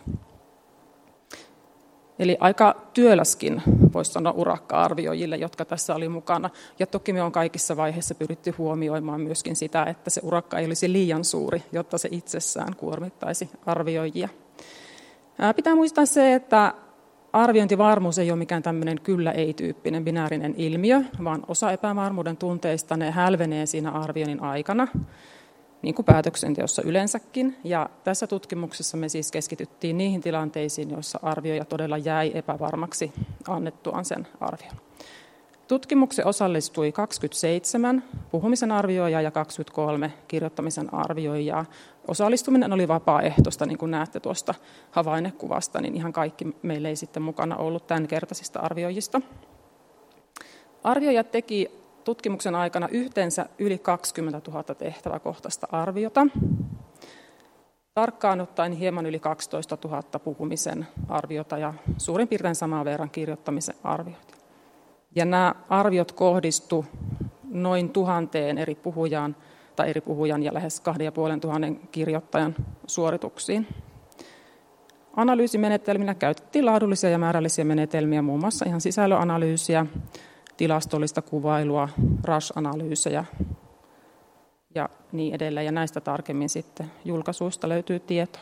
Eli aika työläskin, voisi sanoa, urakka-arvioijille, jotka tässä oli mukana. Ja toki me on kaikissa vaiheissa pyritty huomioimaan myöskin sitä, että se urakka ei olisi liian suuri, jotta se itsessään kuormittaisi arvioijia. Pitää muistaa se, että arviointivarmuus ei ole mikään tämmöinen kyllä-ei-tyyppinen binäärinen ilmiö, vaan osa epävarmuuden tunteista ne hälvenee siinä arvioinnin aikana, niin kuin päätöksenteossa yleensäkin. Ja tässä tutkimuksessa me siis keskityttiin niihin tilanteisiin, joissa arvioija todella jäi epävarmaksi annettuaan sen arvion. Tutkimukseen osallistui kaksikymmentäseitsemän puhumisen arvioijaa ja kaksikymmentäkolme kirjoittamisen arvioijaa. Osallistuminen oli vapaaehtoista, niin kuin näette tuosta havainnekuvasta, niin ihan kaikki meillä ei sitten mukana ollut tämänkertaisista arvioijista. Arvioijat teki tutkimuksen aikana yhteensä yli kaksikymmentätuhatta tehtäväkohtaista arviota. Tarkkaan ottaen hieman yli kaksitoistatuhatta puhumisen arviota ja suurin piirtein saman verran kirjoittamisen arvioita. Ja nämä arviot kohdistu noin tuhanteen eri puhujaan tai eri puhujan ja lähes kahden ja puolen tuhannen kirjoittajan suorituksiin. Analyysimenetelminä käytettiin laadullisia ja määrällisiä menetelmiä, muun muassa ihan sisällönanalyysiä, tilastollista kuvailua, R A S-analyysejä ja niin edelleen. Ja näistä tarkemmin sitten julkaisuista löytyy tietoa.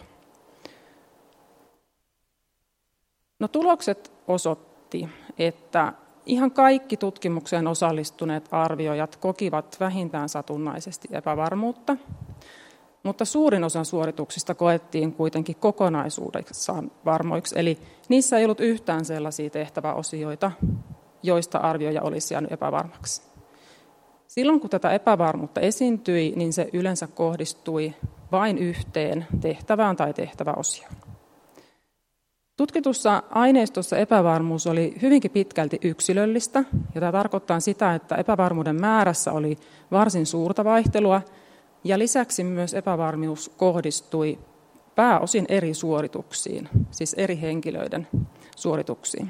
No, tulokset osoitti, että ihan kaikki tutkimukseen osallistuneet arvioijat kokivat vähintään satunnaisesti epävarmuutta, mutta suurin osa suorituksista koettiin kuitenkin kokonaisuudessaan varmoiksi, eli niissä ei ollut yhtään sellaisia tehtäväosioita, joista arvioija olisi jäänyt epävarmaksi. Silloin kun tätä epävarmuutta esiintyi, niin se yleensä kohdistui vain yhteen tehtävään tai tehtäväosioon. Tutkitussa aineistossa epävarmuus oli hyvinkin pitkälti yksilöllistä, ja tämä tarkoittaa sitä, että epävarmuuden määrässä oli varsin suurta vaihtelua, ja lisäksi myös epävarmuus kohdistui pääosin eri suorituksiin, siis eri henkilöiden suorituksiin.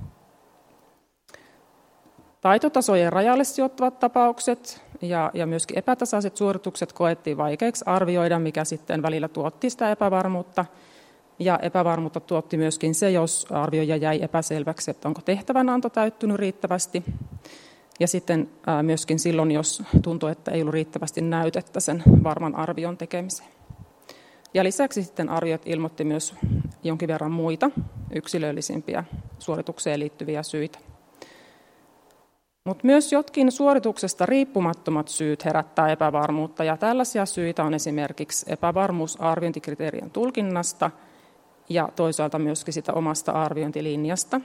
Taitotasojen rajalle sijoittavat tapaukset ja, ja myöskin epätasaiset suoritukset koettiin vaikeiksi arvioida, mikä sitten välillä tuotti sitä epävarmuutta. Ja epävarmuutta tuotti myöskin se, jos arvioija jäi epäselväksi, että onko tehtävänanto täyttynyt riittävästi. Ja sitten myöskin silloin, jos tuntui, että ei ollut riittävästi näytettä sen varman arvion tekemiseen. Ja lisäksi sitten arvioijat ilmoitti myös jonkin verran muita yksilöllisimpiä suoritukseen liittyviä syitä. Mutta myös jotkin suorituksesta riippumattomat syyt herättää epävarmuutta, ja tällaisia syitä on esimerkiksi epävarmuus arviointikriteerien tulkinnasta ja toisaalta myöskin sitä omasta arviointilinjasta.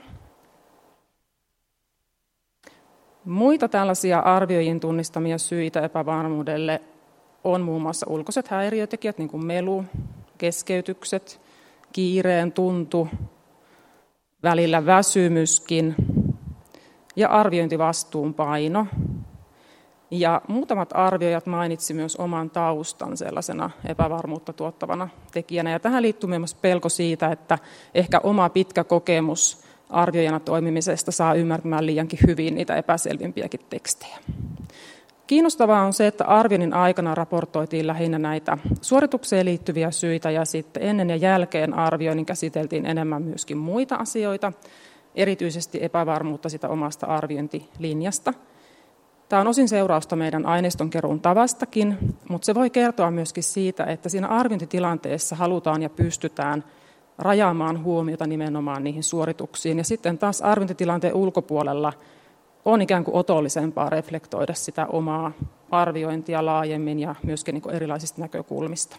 Muita tällaisia arvioijien tunnistamia syitä epävarmuudelle on muun muassa ulkoiset häiriötekijät, niin kuin melu, keskeytykset, kiireen tuntu, välillä väsymyskin ja arviointivastuun paino. Ja muutamat arvioijat mainitsi myös oman taustan sellaisena epävarmuutta tuottavana tekijänä. Ja tähän liittyy myös pelko siitä, että ehkä oma pitkä kokemus arvioijana toimimisesta saa ymmärtämään liiankin hyvin niitä epäselvimpiäkin tekstejä. Kiinnostavaa on se, että arvioinnin aikana raportoitiin lähinnä näitä suoritukseen liittyviä syitä, ja sitten ennen ja jälkeen arvioinnin käsiteltiin enemmän myöskin muita asioita, erityisesti epävarmuutta sitä omasta arviointilinjasta. Tämä on osin seurausta meidän aineistonkeruun tavastakin, mutta se voi kertoa myöskin siitä, että siinä arviointitilanteessa halutaan ja pystytään rajaamaan huomiota nimenomaan niihin suorituksiin, ja sitten taas arviointitilanteen ulkopuolella on ikään kuin otollisempaa reflektoida sitä omaa arviointia laajemmin ja myöskin niin kuin erilaisista näkökulmista.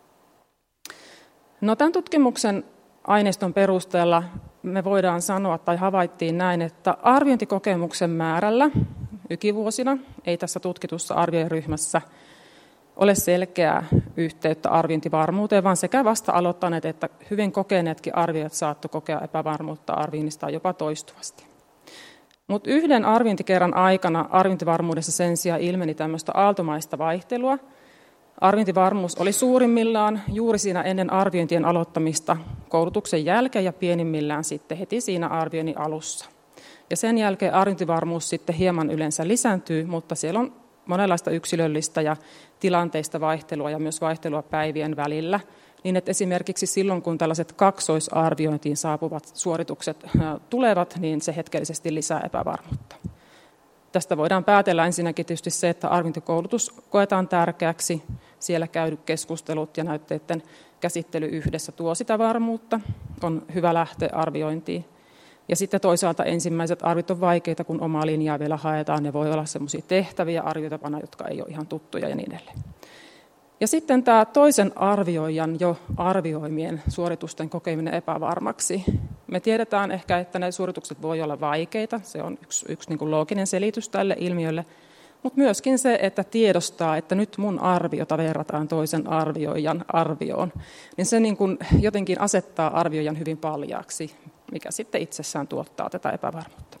No, tämän tutkimuksen aineiston perusteella me voidaan sanoa tai havaittiin näin, että arviointikokemuksen määrällä ikivuosina ei tässä tutkitussa arviointiryhmässä ole selkeää yhteyttä arviointivarmuuteen, vaan sekä vasta aloittaneet että hyvin kokeneetkin arvioijat saattoi kokea epävarmuutta arvioinnista jopa toistuvasti. Mutta yhden arviointikerran aikana arviointivarmuudessa sen sijaan ilmeni tämmöistä aaltomaista vaihtelua. Arviointivarmuus oli suurimmillaan juuri siinä ennen arviointien aloittamista koulutuksen jälkeen ja pienimmillään sitten heti siinä arvioinnin alussa. Ja sen jälkeen arviointivarmuus sitten hieman yleensä lisääntyy, mutta siellä on monenlaista yksilöllistä ja tilanteista vaihtelua ja myös vaihtelua päivien välillä. Niin että esimerkiksi silloin, kun tällaiset kaksoisarviointiin saapuvat suoritukset tulevat, niin se hetkellisesti lisää epävarmuutta. Tästä voidaan päätellä ensinnäkin tietysti se, että arviointikoulutus koetaan tärkeäksi. Siellä käydyt keskustelut ja näytteiden käsittely yhdessä tuo sitä varmuutta. On hyvä lähteä arviointiin. Ja sitten toisaalta ensimmäiset arvit on vaikeita, kun omaa linjaa vielä haetaan. Ne voi olla sellaisia tehtäviä arvioitavana, jotka ei ole ihan tuttuja ja niin edelleen. Ja sitten tämä toisen arvioijan jo arvioimien suoritusten kokeminen epävarmaksi. Me tiedetään ehkä, että ne suoritukset voi olla vaikeita. Se on yksi, yksi niin kuin looginen selitys tälle ilmiölle. Mutta myöskin se, että tiedostaa, että nyt mun arviota verrataan toisen arvioijan arvioon, niin se niin kuin jotenkin asettaa arvioijan hyvin paljaaksi, mikä sitten itsessään tuottaa tätä epävarmuutta.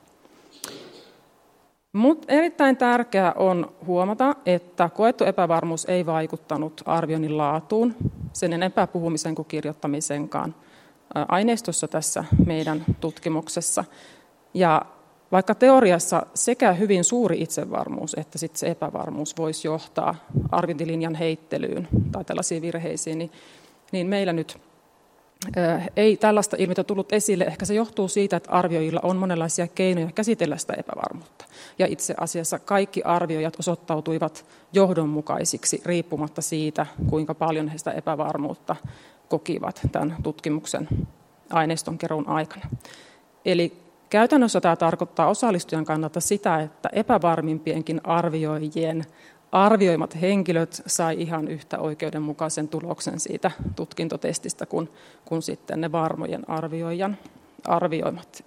Mutta erittäin tärkeää on huomata, että koettu epävarmuus ei vaikuttanut arvioinnin laatuun, sen enempää puhumisen kuin kirjoittamisenkaan aineistossa tässä meidän tutkimuksessa. Ja vaikka teoriassa sekä hyvin suuri itsevarmuus että sitten se epävarmuus voisi johtaa arviointilinjan heittelyyn tai tällaisiin virheisiin, niin, niin meillä nyt ei tällaista ilmiötä tullut esille. Ehkä se johtuu siitä, että arvioijilla on monenlaisia keinoja käsitellä sitä epävarmuutta. Ja itse asiassa kaikki arvioijat osoittautuivat johdonmukaisiksi riippumatta siitä, kuinka paljon he sitä epävarmuutta kokivat tämän tutkimuksen aineistonkeruun aikana. Eli käytännössä tämä tarkoittaa osallistujan kannalta sitä, että epävarmimpienkin arvioijien arvioimat henkilöt sai ihan yhtä oikeudenmukaisen tuloksen siitä tutkintotestistä kuin, kuin sitten ne varmojen arvioijan arvioimat.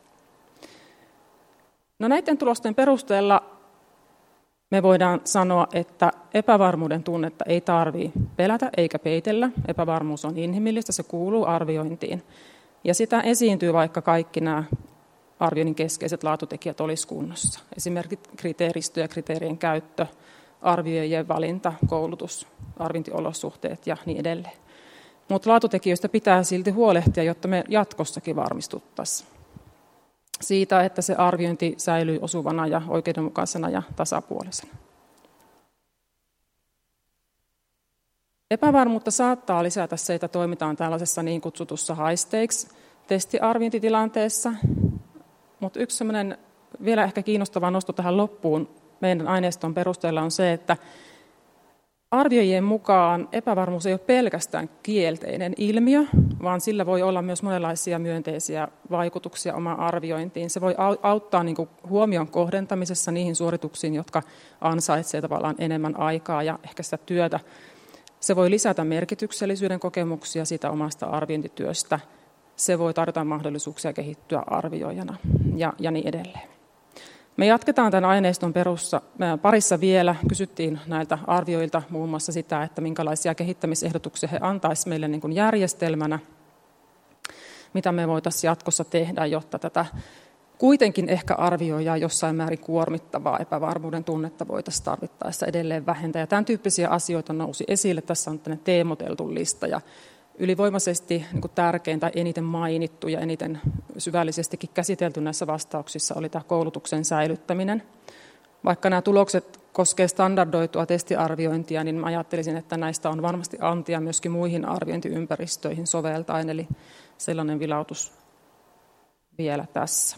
No, näiden tulosten perusteella me voidaan sanoa, että epävarmuuden tunnetta ei tarvitse pelätä eikä peitellä. Epävarmuus on inhimillistä, se kuuluu arviointiin. Ja sitä esiintyy, vaikka kaikki nämä arvioinnin keskeiset laatutekijät olisi kunnossa. Esimerkiksi kriteeristö ja kriteerien käyttö, arvioijien valinta, koulutus, arviointiolosuhteet ja niin edelleen. Mutta laatutekijöistä pitää silti huolehtia, jotta me jatkossakin varmistuttaisiin siitä, että se arviointi säilyy osuvana ja oikeudenmukaisena ja tasapuolisena. Epävarmuutta saattaa lisätä se, että toimitaan tällaisessa niin kutsutussa high stakes testiarviointitilanteessa, mutta yksi sellainen vielä ehkä kiinnostava nosto tähän loppuun meidän aineiston perusteella on se, että arvioijien mukaan epävarmuus ei ole pelkästään kielteinen ilmiö, vaan sillä voi olla myös monenlaisia myönteisiä vaikutuksia omaan arviointiin. Se voi auttaa niin kuin huomion kohdentamisessa niihin suorituksiin, jotka ansaitsevat tavallaan enemmän aikaa ja ehkä sitä työtä. Se voi lisätä merkityksellisyyden kokemuksia siitä omasta arviointityöstä. Se voi tarjota mahdollisuuksia kehittyä arvioijana ja, ja niin edelleen. Me jatketaan tämän aineiston perussa, parissa vielä. Kysyttiin näiltä arvioilta muun muassa sitä, että minkälaisia kehittämisehdotuksia he antaisivat meille niin kuin järjestelmänä, mitä me voitaisiin jatkossa tehdä, jotta tätä kuitenkin ehkä arvioijaa jossain määrin kuormittavaa epävarmuuden tunnetta voitaisiin tarvittaessa edelleen vähentää. Ja tämän tyyppisiä asioita nousi esille. Tässä on tämmöinen teemoteltu lista ja ylivoimaisesti niin kuin tärkein tai eniten mainittu ja eniten syvällisestikin käsitelty näissä vastauksissa oli tämä koulutuksen säilyttäminen. Vaikka nämä tulokset koskevat standardoitua testiarviointia, niin mä ajattelisin, että näistä on varmasti antia myöskin muihin arviointiympäristöihin soveltaen, eli sellainen vilautus vielä tässä.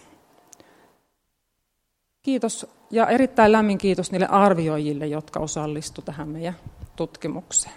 Kiitos ja erittäin lämmin kiitos niille arvioijille, jotka osallistuivat tähän meidän tutkimukseen.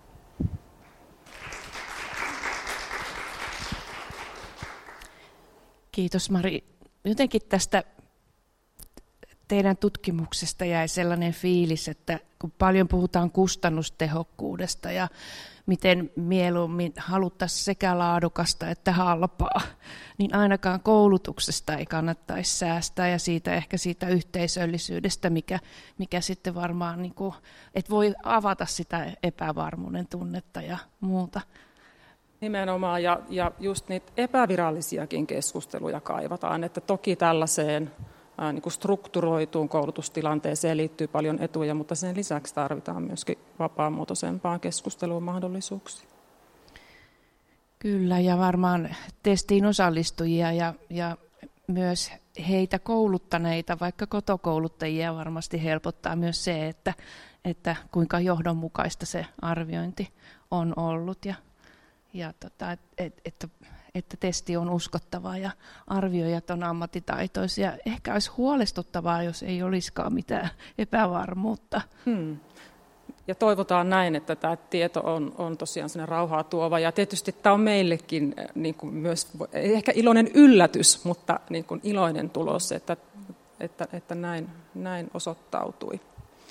Kiitos Mari. Jotenkin tästä teidän tutkimuksesta jäi sellainen fiilis, että kun paljon puhutaan kustannustehokkuudesta ja miten mieluummin haluttaisiin sekä laadukasta että halpaa, niin ainakaan koulutuksesta ei kannattaisi säästää ja siitä ehkä siitä yhteisöllisyydestä, mikä, mikä sitten varmaan, niin kuin, että voi avata sitä epävarmuuden tunnetta ja muuta. Nimenomaan, ja, ja just niitä epävirallisiakin keskusteluja kaivataan, että toki tällaiseen ää, niin kuin strukturoituun koulutustilanteeseen liittyy paljon etuja, mutta sen lisäksi tarvitaan myöskin vapaamuotoisempaa keskustelun mahdollisuuksia. Kyllä, ja varmaan testiin osallistujia ja, ja myös heitä kouluttaneita, vaikka kotokouluttajia varmasti helpottaa myös se, että, että kuinka johdonmukaista se arviointi on ollut ja Ja tota, että, että, että testi on uskottava ja arvioijat on ammattitaitoisia. Ehkä olisi huolestuttavaa, jos ei olisikaan mitään epävarmuutta. Hmm. Ja toivotaan näin, että tämä tieto on, on tosiaan sellainen rauhaa tuova. Ja tietysti tämä on meillekin niin kuin myös ehkä iloinen yllätys, mutta niin kuin iloinen tulos, että, että, että näin, näin osoittautui.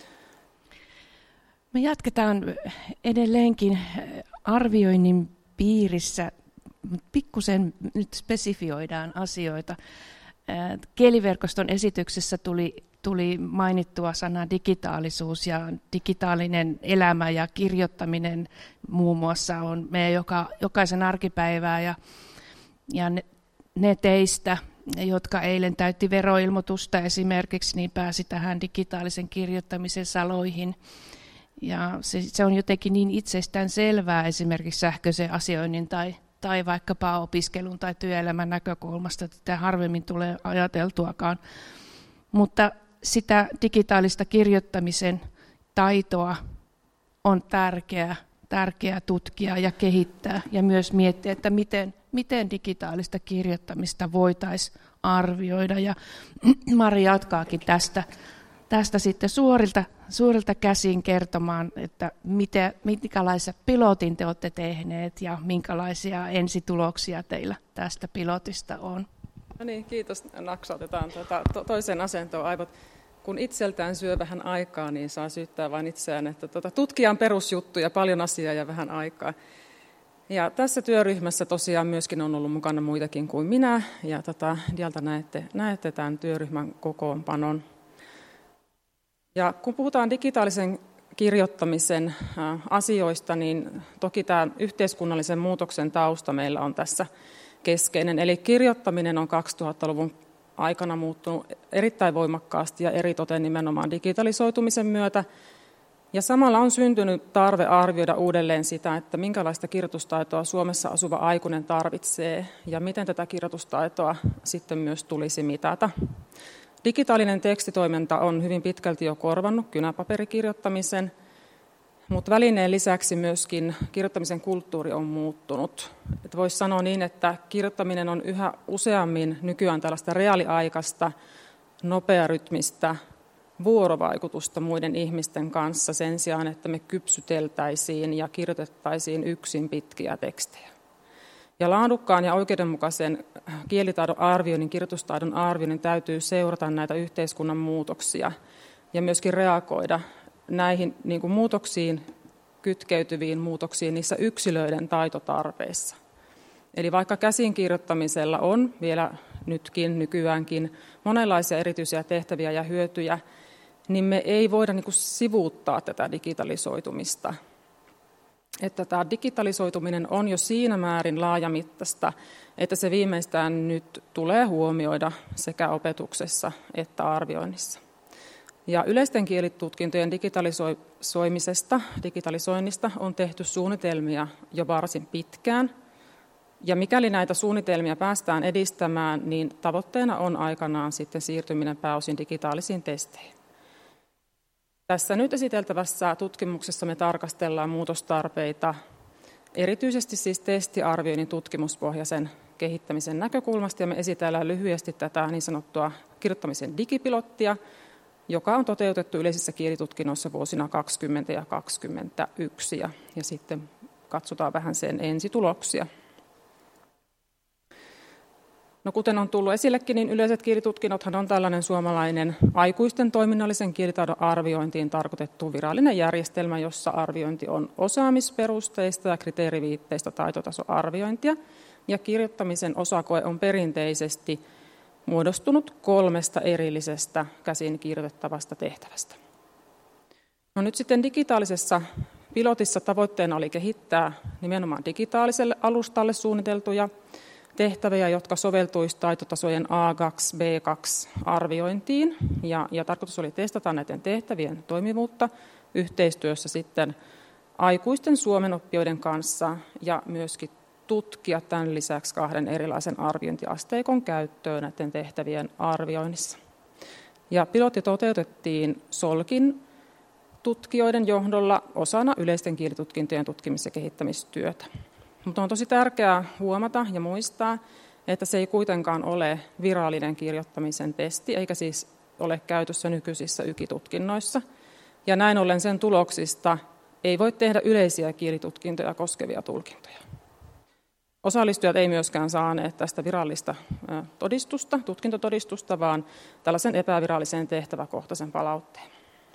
Me jatketaan edelleenkin arvioinnin piirissä, pikkusen nyt spesifioidaan asioita. Kieliverkoston esityksessä tuli, tuli mainittua sana digitaalisuus ja digitaalinen elämä ja kirjoittaminen muun muassa on meidän joka, jokaisen arkipäivää ja, ja ne, ne teistä, jotka eilen täytti veroilmoitusta esimerkiksi, niin pääsi tähän digitaalisen kirjoittamisen saloihin. Ja se, se on jotenkin niin itsestään selvää esimerkiksi sähköisen asioinnin tai, tai vaikkapa opiskelun tai työelämän näkökulmasta, että tämä harvemmin tulee ajateltuakaan. Mutta sitä digitaalista kirjoittamisen taitoa on tärkeää, tärkeää tutkia ja kehittää ja myös miettiä, että miten, miten digitaalista kirjoittamista voitaisiin arvioida. Ja Mari jatkaakin tästä. Tästä sitten suorilta, suorilta käsin kertomaan, että mitä, minkälaisia pilotin te olette tehneet ja minkälaisia ensituloksia teillä tästä pilotista on. No niin, kiitos. Naksautetaan tuota, to, toiseen asentoon aivot. Kun itseltään syö vähän aikaa, niin saa syyttää vain itseään, että tuota, tutkijan perusjuttuja, paljon asiaa ja vähän aikaa. Ja tässä työryhmässä tosiaan myöskin on ollut mukana muitakin kuin minä, ja tota, dialta näette, näette tämän työryhmän kokoonpanon. Ja kun puhutaan digitaalisen kirjoittamisen asioista, niin toki tämä yhteiskunnallisen muutoksen tausta meillä on tässä keskeinen. Eli kirjoittaminen on kaksituhattaluvun aikana muuttunut erittäin voimakkaasti ja eritoten nimenomaan digitalisoitumisen myötä. Ja samalla on syntynyt tarve arvioida uudelleen sitä, että minkälaista kirjoitustaitoa Suomessa asuva aikuinen tarvitsee ja miten tätä kirjoitustaitoa sitten myös tulisi mitata. Digitaalinen tekstitoiminta on hyvin pitkälti jo korvannut kynäpaperikirjoittamisen, Mutta välineen lisäksi myöskin kirjoittamisen kulttuuri on muuttunut. Voisi sanoa niin, että kirjoittaminen on yhä useammin nykyään tällaista reaaliaikaista, nopearytmistä vuorovaikutusta muiden ihmisten kanssa sen sijaan, että me kypsyteltäisiin ja kirjoitettaisiin yksin pitkiä tekstejä. Ja laadukkaan ja oikeudenmukaisen kielitaidon arvioinnin, kirjoitustaidon arvioinnin täytyy seurata näitä yhteiskunnan muutoksia ja myöskin reagoida näihin niin kuin muutoksiin, kytkeytyviin muutoksiin niissä yksilöiden taitotarpeissa. Eli vaikka käsinkirjoittamisella on vielä nytkin, nykyäänkin monenlaisia erityisiä tehtäviä ja hyötyjä, niin me ei voida niin kuin sivuuttaa tätä digitalisoitumista. Että tämä digitalisoituminen on jo siinä määrin laajamittaista, että se viimeistään nyt tulee huomioida sekä opetuksessa että arvioinnissa. Ja yleisten kielitutkintojen digitalisoimisesta, digitalisoinnista on tehty suunnitelmia jo varsin pitkään. Ja mikäli näitä suunnitelmia päästään edistämään, niin tavoitteena on aikanaan sitten siirtyminen pääosin digitaalisiin testeihin. Tässä nyt esiteltävässä tutkimuksessa me tarkastellaan muutostarpeita erityisesti siis testiarvioinnin tutkimuspohjaisen kehittämisen näkökulmasta, ja me esitellään lyhyesti tätä niin sanottua kirjoittamisen digipilottia, joka on toteutettu yleisissä kielitutkinnoissa vuosina kaksikymmentä ja kaksikymmentäyksi, ja, ja sitten katsotaan vähän sen ensituloksia. No, kuten on tullut esillekin, niin yleiset kielitutkinnothan on tällainen suomalainen aikuisten toiminnallisen kielitaidon arviointiin tarkoitettu virallinen järjestelmä, jossa arviointi on osaamisperusteista ja kriteeriviitteistä taitotasoarviointia, ja kirjoittamisen osakoe on perinteisesti muodostunut kolmesta erillisestä käsin kirjoitettavasta tehtävästä. No, nyt sitten digitaalisessa pilotissa tavoitteena oli kehittää nimenomaan digitaaliselle alustalle suunniteltuja tehtäviä, jotka soveltuisivat taitotasojen A kaksi B kaksi arviointiin, ja, ja tarkoitus oli testata näiden tehtävien toimivuutta yhteistyössä sitten aikuisten suomenoppijoiden kanssa ja myöskin tutkia tämän lisäksi kahden erilaisen arviointiasteikon käyttöön näiden tehtävien arvioinnissa. Ja pilotti toteutettiin Solkin tutkijoiden johdolla osana yleisten kielitutkintojen tutkimus- ja kehittämistyötä. Mutta on tosi tärkeää huomata ja muistaa, että se ei kuitenkaan ole virallinen kirjoittamisen testi, eikä siis ole käytössä nykyisissä Y K I-tutkinnoissa. Ja näin ollen sen tuloksista ei voi tehdä yleisiä kielitutkintoja koskevia tulkintoja. Osallistujat ei myöskään saaneet tästä virallista todistusta, tutkintotodistusta, vaan tällaisen epävirallisen tehtäväkohtaisen palautteen.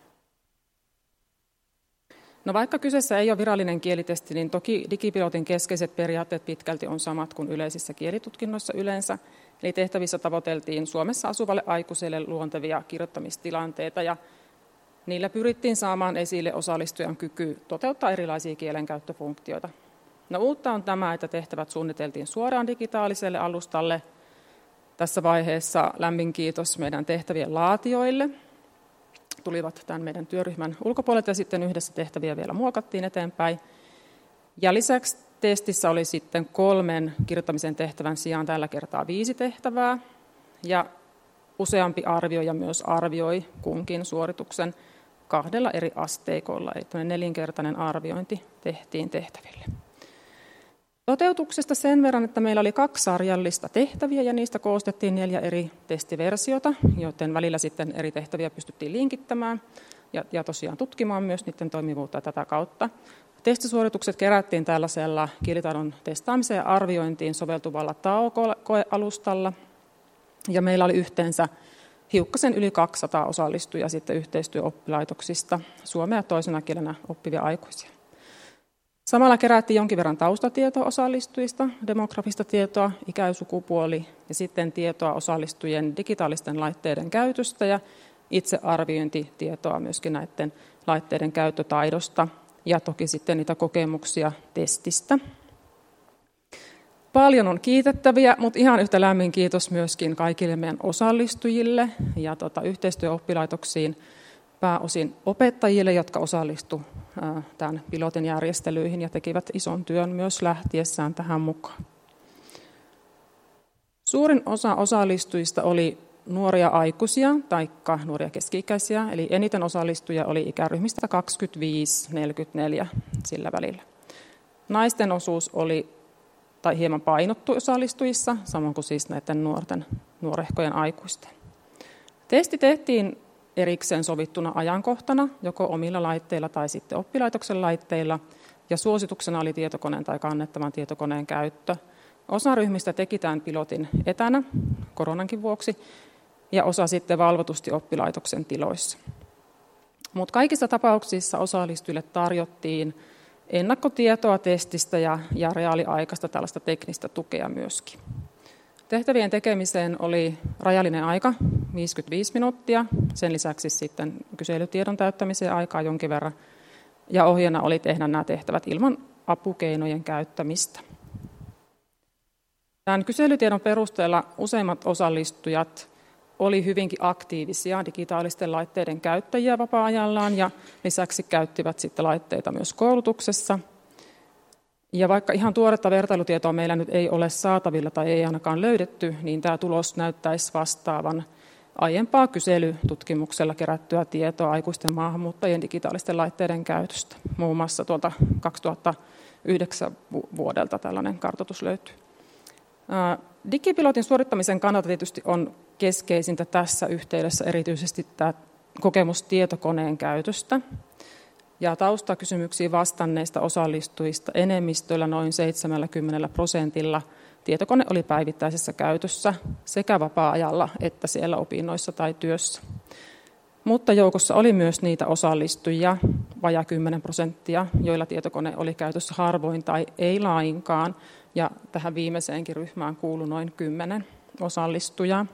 No, vaikka kyseessä ei ole virallinen kielitesti, niin toki digipilotin keskeiset periaatteet pitkälti on samat kuin yleisissä kielitutkinnoissa yleensä. Eli tehtävissä tavoiteltiin Suomessa asuvalle aikuiselle luontevia kirjoittamistilanteita, ja niillä pyrittiin saamaan esille osallistujan kyky toteuttaa erilaisia kielenkäyttöfunktioita. No, uutta on tämä, että tehtävät suunniteltiin suoraan digitaaliselle alustalle. Tässä vaiheessa lämmin kiitos meidän tehtävien laatijoille. Tulivat tämän meidän työryhmän ulkopuolelta, ja sitten yhdessä tehtäviä vielä muokattiin eteenpäin. Ja lisäksi testissä oli sitten kolmen kirjoittamisen tehtävän sijaan tällä kertaa viisi tehtävää, ja useampi arvioija myös arvioi kunkin suorituksen kahdella eri asteikolla, eli tämmöinen nelinkertainen arviointi tehtiin tehtäville. Toteutuksesta sen verran, että meillä oli kaksi sarjallista tehtäviä, ja niistä koostettiin neljä eri testiversiota, joiden välillä sitten eri tehtäviä pystyttiin linkittämään ja, ja tosiaan tutkimaan myös niiden toimivuutta tätä kautta. Testisuoritukset kerättiin tällaisella kielitaidon testaamiseen ja arviointiin soveltuvalla T A O-koealustalla, ja meillä oli yhteensä hiukkasen yli kaksisataa osallistujaa sitten yhteistyöoppilaitoksista suomea toisena kielenä oppivia aikuisia. Samalla kerättiin jonkin verran taustatietoa osallistujista, demografista tietoa, ikä ja sukupuoli, ja sitten tietoa osallistujien digitaalisten laitteiden käytöstä ja itsearviointitietoa myöskin näiden laitteiden käyttötaidosta, ja toki sitten niitä kokemuksia testistä. Paljon on kiitettäviä, mutta ihan yhtä lämmin kiitos myöskin kaikille meidän osallistujille ja tota, yhteistyöoppilaitoksiin, pääosin opettajille, jotka osallistuivat tämän pilotin järjestelyihin ja tekivät ison työn myös lähtiessään tähän mukaan. Suurin osa osallistujista oli nuoria aikuisia tai nuoria keski-ikäisiä, eli eniten osallistujia oli ikäryhmistä kaksikymmentäviisi neljäkymmentäneljä sillä välillä. Naisten osuus oli tai hieman painottu osallistujissa, samoin kuin siis näiden nuorten, nuorehkojen aikuisten. Testi tehtiin erikseen sovittuna ajankohtana, joko omilla laitteilla tai sitten oppilaitoksen laitteilla, ja suosituksena oli tietokoneen tai kannettavan tietokoneen käyttö. Osa ryhmistä teki tämän pilotin etänä koronankin vuoksi, ja osa sitten valvotusti oppilaitoksen tiloissa. Mutta kaikissa tapauksissa osallistujille tarjottiin ennakkotietoa testistä ja, ja reaaliaikaista tällaista teknistä tukea myöskin. Tehtävien tekemiseen oli rajallinen aika, viisikymmentäviisi minuuttia, sen lisäksi sitten kyselytiedon täyttämiseen aikaa jonkin verran, ja ohjeena oli tehdä nämä tehtävät ilman apukeinojen käyttämistä. Tämän kyselytiedon perusteella useimmat osallistujat oli hyvinkin aktiivisia digitaalisten laitteiden käyttäjiä vapaa-ajallaan ja lisäksi käyttivät sitten laitteita myös koulutuksessa. Ja vaikka ihan tuoretta vertailutietoa meillä nyt ei ole saatavilla tai ei ainakaan löydetty, niin tämä tulos näyttäisi vastaavan aiempaa kyselytutkimuksella kerättyä tietoa aikuisten maahanmuuttajien digitaalisten laitteiden käytöstä. Muun muassa tuolta kaksituhattayhdeksän vuodelta tällainen kartoitus löytyy. Digipilotin suorittamisen kannalta tietysti on keskeisintä tässä yhteydessä erityisesti tämä kokemus tietokoneen käytöstä. Ja taustakysymyksiin vastanneista osallistujista enemmistöllä noin seitsemänkymmentä prosentilla tietokone oli päivittäisessä käytössä sekä vapaa-ajalla että siellä opinnoissa tai työssä. Mutta joukossa oli myös niitä osallistujia, vajaa kymmenen prosenttia, joilla tietokone oli käytössä harvoin tai ei lainkaan. Ja tähän viimeiseenkin ryhmään kuului noin kymmenen osallistujaa.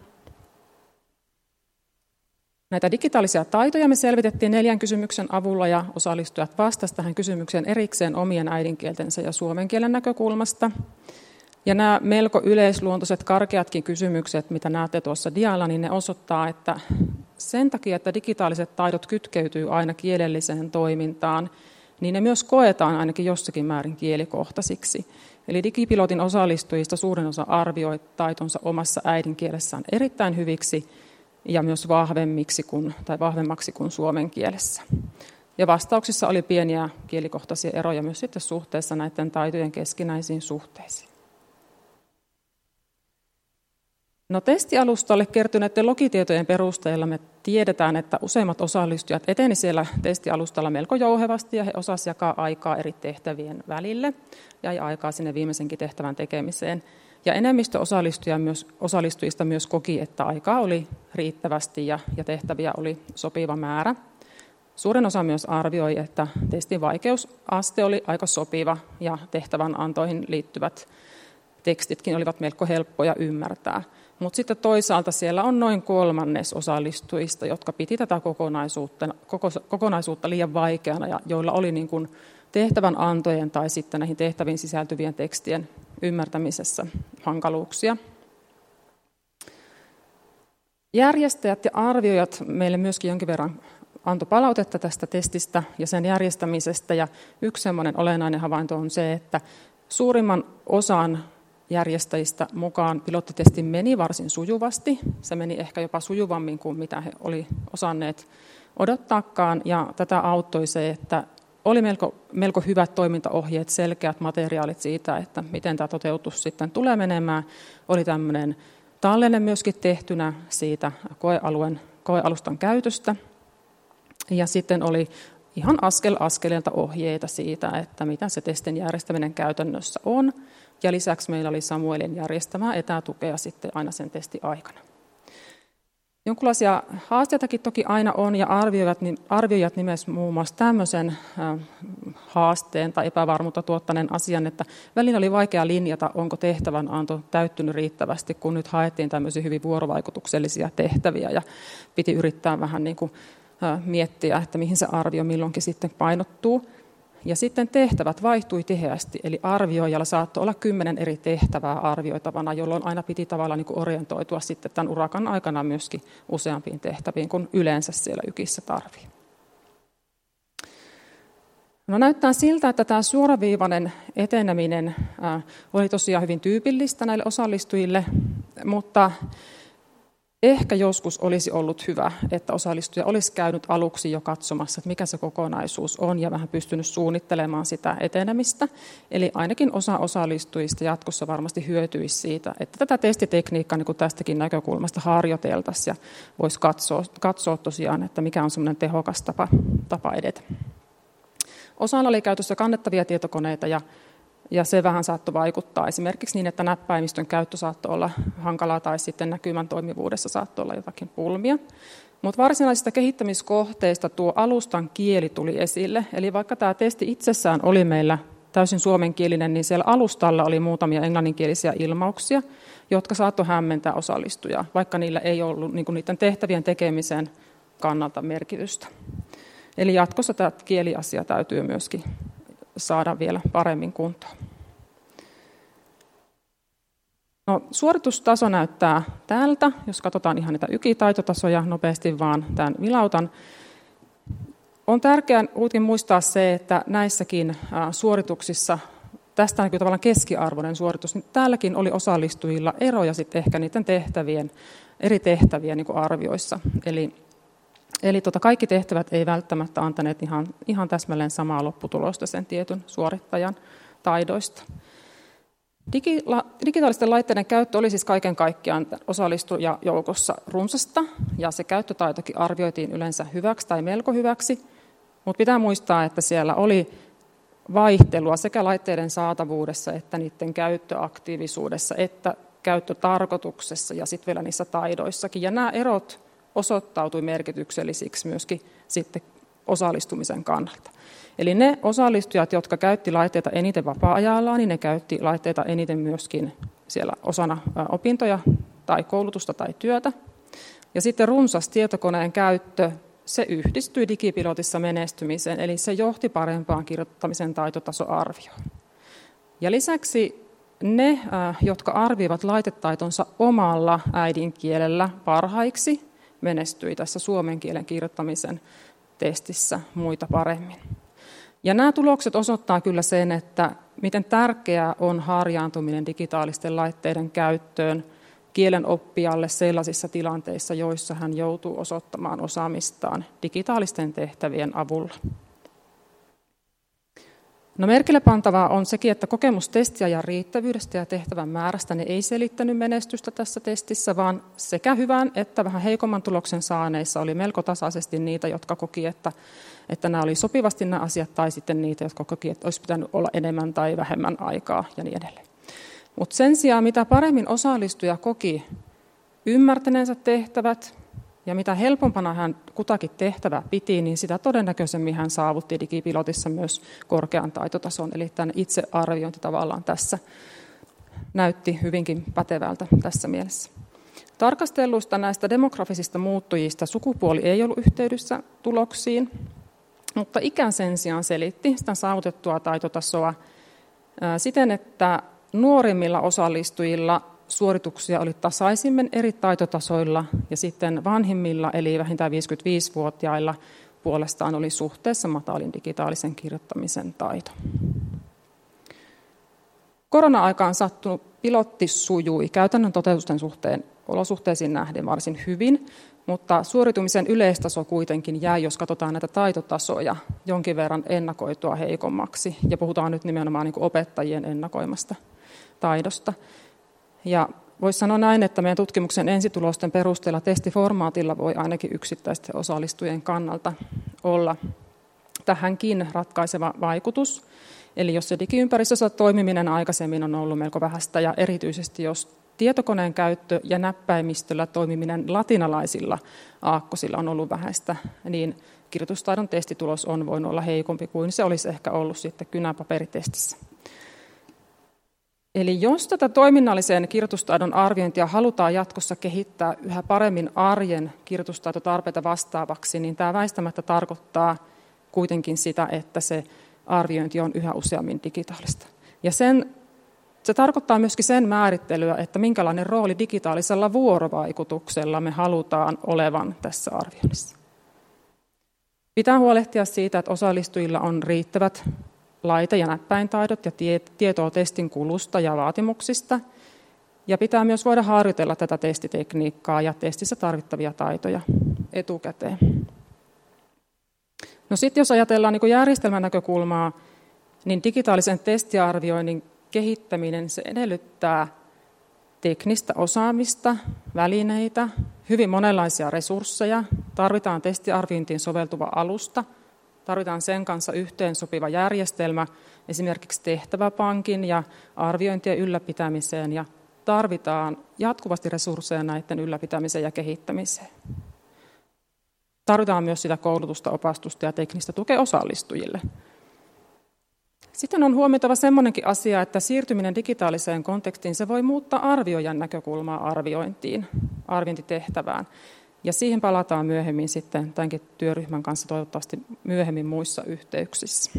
Näitä digitaalisia taitoja me selvitettiin neljän kysymyksen avulla ja osallistujat vastasivat tähän kysymykseen erikseen omien äidinkieltensä ja suomen kielen näkökulmasta. Ja nämä melko yleisluontoiset karkeatkin kysymykset, mitä näette tuossa dialla, niin ne osoittaa, että sen takia, että digitaaliset taidot kytkeytyy aina kielelliseen toimintaan, niin ne myös koetaan ainakin jossakin määrin kielikohtaisiksi. Eli digipilotin osallistujista suurin osa arvioi taitonsa omassa äidinkielessään erittäin hyviksi ja myös vahvemmiksi kuin, tai vahvemmaksi kuin suomen kielessä. Ja vastauksissa oli pieniä kielikohtaisia eroja myös sitten suhteessa näiden taitojen keskinäisiin suhteisiin. No, testialustalle kertyneiden logitietojen perusteella me tiedetään, että useimmat osallistujat eteni siellä testialustalla melko jouhevasti ja he osasivat jakaa aikaa eri tehtävien välille ja aikaa sinne viimeisenkin tehtävän tekemiseen. Ja enemmistö osallistujista myös, osallistujista myös koki, että aikaa oli riittävästi ja, ja tehtäviä oli sopiva määrä. Suurin osa myös arvioi, että testin vaikeusaste oli aika sopiva ja tehtävän antoihin liittyvät tekstitkin olivat melko helppoja ymmärtää. Mutta sitten toisaalta siellä on noin kolmannes osallistujista, jotka piti tätä kokonaisuutta, koko, kokonaisuutta liian vaikeana ja joilla oli niin kuin tehtävän antojen tai sitten näihin tehtäviin sisältyvien tekstien ymmärtämisessä hankaluuksia. Järjestäjät ja arvioijat meille myöskin jonkin verran antoi palautetta tästä testistä ja sen järjestämisestä. Ja yksi semmoinen olennainen havainto on se, että suurimman osan järjestäjistä mukaan pilottitesti meni varsin sujuvasti. Se meni ehkä jopa sujuvammin kuin mitä he oli osanneet odottaakaan. Ja tätä auttoi se, että oli melko, melko hyvät toimintaohjeet, selkeät materiaalit siitä, että miten tämä toteutus sitten tulee menemään. Oli tämmöinen tallenne myöskin tehtynä siitä koealueen, koealustan käytöstä. Ja sitten oli ihan askel askeleelta ohjeita siitä, että mitä se testin järjestäminen käytännössä on. Ja lisäksi meillä oli Samuelin järjestämää etätukea sitten aina sen testin aikana. Jonkinlaisia haasteitakin toki aina on, ja arvioijat, arvioijat nimesivät muun muassa tämmöisen haasteen tai epävarmuutta tuottaneen asian, että välillä oli vaikea linjata, onko tehtävän anto täyttynyt riittävästi, kun nyt haettiin tämmöisiä hyvin vuorovaikutuksellisia tehtäviä, ja piti yrittää vähän niin kuin miettiä, että mihin se arvio milloinkin sitten painottuu. Ja sitten tehtävät vaihtui tiheästi, eli arvioijalla saattoi olla kymmenen eri tehtävää arvioitavana, jolloin aina piti tavallaan niin kuin orientoitua sitten tämän urakan aikana myöskin useampiin tehtäviin, kuin yleensä siellä ykissä tarvii. No, näyttää siltä, että tämä suoraviivainen eteneminen oli tosiaan hyvin tyypillistä näille osallistujille, mutta Ehkä joskus olisi ollut hyvä, että osallistuja olisi käynyt aluksi jo katsomassa, että mikä se kokonaisuus on ja vähän pystynyt suunnittelemaan sitä etenemistä. Eli ainakin osa osallistujista jatkossa varmasti hyötyisi siitä, että tätä testitekniikkaa niin kuin tästäkin näkökulmasta harjoiteltaisiin ja voisi katsoa, katsoa tosiaan, että mikä on semmoinen tehokas tapa, tapa edetä. Osalla oli käytössä kannettavia tietokoneita ja Ja se vähän saattoi vaikuttaa esimerkiksi niin, että näppäimistön käyttö saattoi olla hankalaa tai sitten näkymän toimivuudessa saattoi olla jotakin pulmia. Mutta varsinaisista kehittämiskohteista tuo alustan kieli tuli esille. Eli vaikka tämä testi itsessään oli meillä täysin suomenkielinen, niin siellä alustalla oli muutamia englanninkielisiä ilmauksia, jotka saattoi hämmentää osallistujaa, vaikka niillä ei ollut niin kuin niiden tehtävien tekemisen kannalta merkitystä. Eli jatkossa tämä kieliasia täytyy myöskin saada vielä paremmin kuntoon. No, suoritustaso näyttää täältä, jos katsotaan ihan niitä ykitaitotasoja nopeasti vaan tämän vilautan. On tärkeää kuitenkin muistaa se, että näissäkin suorituksissa, tästä näkyy tavallaan keskiarvoinen suoritus, niin täälläkin oli osallistujilla eroja sitten ehkä niiden tehtävien, eri tehtävien niin kuin arvioissa. Eli Eli tuota, kaikki tehtävät ei välttämättä antaneet ihan, ihan täsmälleen samaa lopputulosta sen tietyn suorittajan taidoista. Digila, digitaalisten laitteiden käyttö oli siis kaiken kaikkiaan osallistujajoukossa runsasta, ja se käyttötaitokin arvioitiin yleensä hyväksi tai melko hyväksi, mutta pitää muistaa, että siellä oli vaihtelua sekä laitteiden saatavuudessa että niiden käyttöaktiivisuudessa että käyttötarkoituksessa ja sitten vielä niissä taidoissakin. Ja nämä erot osoittautui merkityksellisiksi myöskin sitten osallistumisen kannalta. Eli ne osallistujat, jotka käytti laitteita eniten vapaa-ajallaan, niin ne käytti laitteita eniten myöskin siellä osana opintoja tai koulutusta tai työtä. Ja sitten runsas tietokoneen käyttö, se yhdistyi digipilotissa menestymiseen, eli se johti parempaan kirjoittamisen taitotasoarvioon. Ja lisäksi ne, jotka arvioivat laitetaitonsa omalla äidinkielellä parhaiksi, menestyi tässä suomen kielen kirjoittamisen testissä muita paremmin. Ja nämä tulokset osoittaa kyllä sen, että miten tärkeää on harjaantuminen digitaalisten laitteiden käyttöön kielen oppijalle sellaisissa tilanteissa, joissa hän joutuu osoittamaan osaamistaan digitaalisten tehtävien avulla. No, merkille pantavaa on sekin, että kokemus testiajan riittävyydestä ja tehtävän määrästä ne ei selittänyt menestystä tässä testissä, vaan sekä hyvän että vähän heikomman tuloksen saaneissa oli melko tasaisesti niitä, jotka koki, että, että nämä oli sopivasti nämä asiat, tai sitten niitä, jotka koki, että olisi pitänyt olla enemmän tai vähemmän aikaa ja niin edelleen. Mutta sen sijaan, mitä paremmin osallistuja koki ymmärtäneensä tehtävät, ja mitä helpompana hän kutakin tehtävää piti, niin sitä todennäköisemmin hän saavutti digipilotissa myös korkean taitotason. Eli tämän itsearviointi tavallaan tässä näytti hyvinkin pätevältä tässä mielessä. Tarkastelusta näistä demografisista muuttujista sukupuoli ei ollut yhteydessä tuloksiin, mutta ikä sen sijaan selitti sitä saavutettua taitotasoa siten, että nuorimmilla osallistujilla suorituksia oli tasaisimmin eri taitotasoilla ja sitten vanhimmilla eli vähintään viisikymmentäviisivuotiailla puolestaan oli suhteessa matalin digitaalisen kirjoittamisen taito. Korona-aikaan sattunut pilotti sujui käytännön toteutusten suhteen olosuhteisiin nähden varsin hyvin, mutta suoritumisen yleistaso kuitenkin jäi, jos katsotaan näitä taitotasoja, jonkin verran ennakoitua heikommaksi. Ja puhutaan nyt nimenomaan niin kuin opettajien ennakoimasta taidosta. Ja voisi sanoa näin, että meidän tutkimuksen ensitulosten perusteella testiformaatilla voi ainakin yksittäisten osallistujien kannalta olla tähänkin ratkaiseva vaikutus. Eli jos se digiympäristössä toimiminen aikaisemmin on ollut melko vähäistä ja erityisesti jos tietokoneen käyttö ja näppäimistöllä toimiminen latinalaisilla aakkosilla on ollut vähäistä, niin kirjoitustaidon testitulos on voinut olla heikompi kuin se olisi ehkä ollut sitten kynäpaperitestissä. Eli jos tätä toiminnallisen kirjoitustaidon arviointia halutaan jatkossa kehittää yhä paremmin arjen kirjoitustaitotarpeita vastaavaksi, niin tämä väistämättä tarkoittaa kuitenkin sitä, että se arviointi on yhä useammin digitaalista. Ja sen, se tarkoittaa myöskin sen määrittelyä, että minkälainen rooli digitaalisella vuorovaikutuksella me halutaan olevan tässä arvioinnissa. Pitää huolehtia siitä, että osallistujilla on riittävät laite- ja näppäintaidot ja tietoa testin kulusta ja vaatimuksista. Ja pitää myös voida harjoitella tätä testitekniikkaa ja testissä tarvittavia taitoja etukäteen. No sitten jos ajatellaan niin kuin järjestelmän näkökulmaa, niin digitaalisen testiarvioinnin kehittäminen se edellyttää teknistä osaamista, välineitä, hyvin monenlaisia resursseja, tarvitaan testiarviointiin soveltuva alusta, tarvitaan sen kanssa yhteensopiva järjestelmä, esimerkiksi tehtäväpankin ja arviointien ylläpitämiseen, ja tarvitaan jatkuvasti resursseja näiden ylläpitämiseen ja kehittämiseen. Tarvitaan myös sitä koulutusta, opastusta ja teknistä tukea osallistujille. Sitten on huomioitava semmoinenkin asia, että siirtyminen digitaaliseen kontekstiin se voi muuttaa arvioijan näkökulmaa arviointiin, arviointitehtävään. Ja siihen palataan myöhemmin sitten tämänkin työryhmän kanssa toivottavasti myöhemmin muissa yhteyksissä.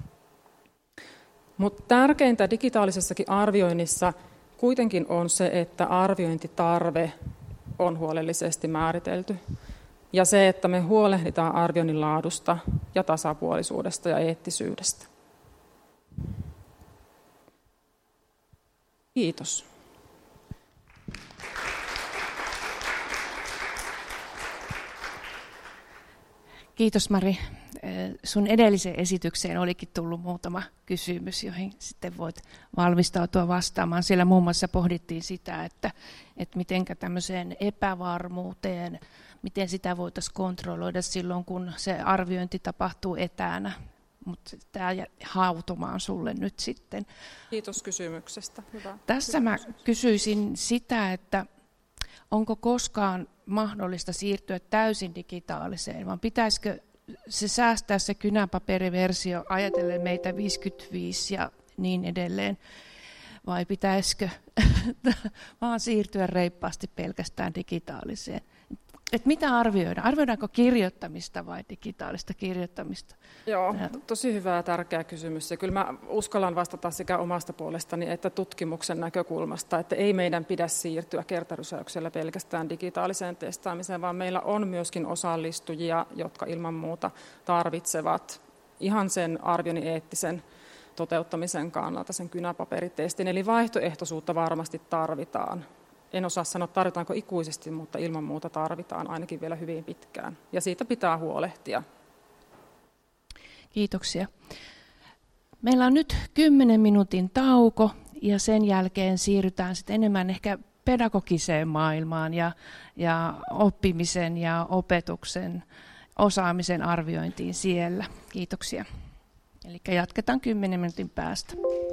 Mutta tärkeintä digitaalisessakin arvioinnissa kuitenkin on se, että arviointitarve on huolellisesti määritelty. Ja se, että me huolehditaan arvioinnin laadusta ja tasapuolisuudesta ja eettisyydestä. Kiitos. Kiitos Mari. Sun edelliseen esitykseen olikin tullut muutama kysymys, joihin sitten voit valmistautua vastaamaan. Siellä muun muassa pohdittiin sitä, että, että mitenkä tämmöiseen epävarmuuteen, miten sitä voitaisiin kontrolloida silloin, kun se arviointi tapahtuu etänä. Mutta tämä hautumaan sulle nyt sitten. Kiitos kysymyksestä. Hyvä. Tässä mä kysyisin sitä, että onko koskaan mahdollista siirtyä täysin digitaaliseen, vaan pitäisikö se säästää se kynäpaperiversio ajatellen meitä viisikymmentäviisi ja niin edelleen, vai pitäisikö vaan siirtyä reippaasti pelkästään digitaaliseen? Et mitä arvioidaan? Arvioidaanko kirjoittamista vai digitaalista kirjoittamista? Joo, tosi hyvä ja tärkeä kysymys. Ja kyllä mä uskallan vastata sekä omasta puolestani että tutkimuksen näkökulmasta, että ei meidän pidä siirtyä kertarysäyksellä pelkästään digitaaliseen testaamiseen, vaan meillä on myöskin osallistujia, jotka ilman muuta tarvitsevat ihan sen arvioinnin eettisen toteuttamisen kannalta sen kynäpaperitestin. Eli vaihtoehtoisuutta varmasti tarvitaan. En osaa sanoa, tarvitaanko ikuisesti, mutta ilman muuta tarvitaan ainakin vielä hyvin pitkään. Ja siitä pitää huolehtia. Kiitoksia. Meillä on nyt kymmenen minuutin tauko ja sen jälkeen siirrytään sitten enemmän ehkä pedagogiseen maailmaan ja, ja oppimisen ja opetuksen osaamisen arviointiin siellä. Kiitoksia. Eli jatketaan kymmenen minuutin päästä.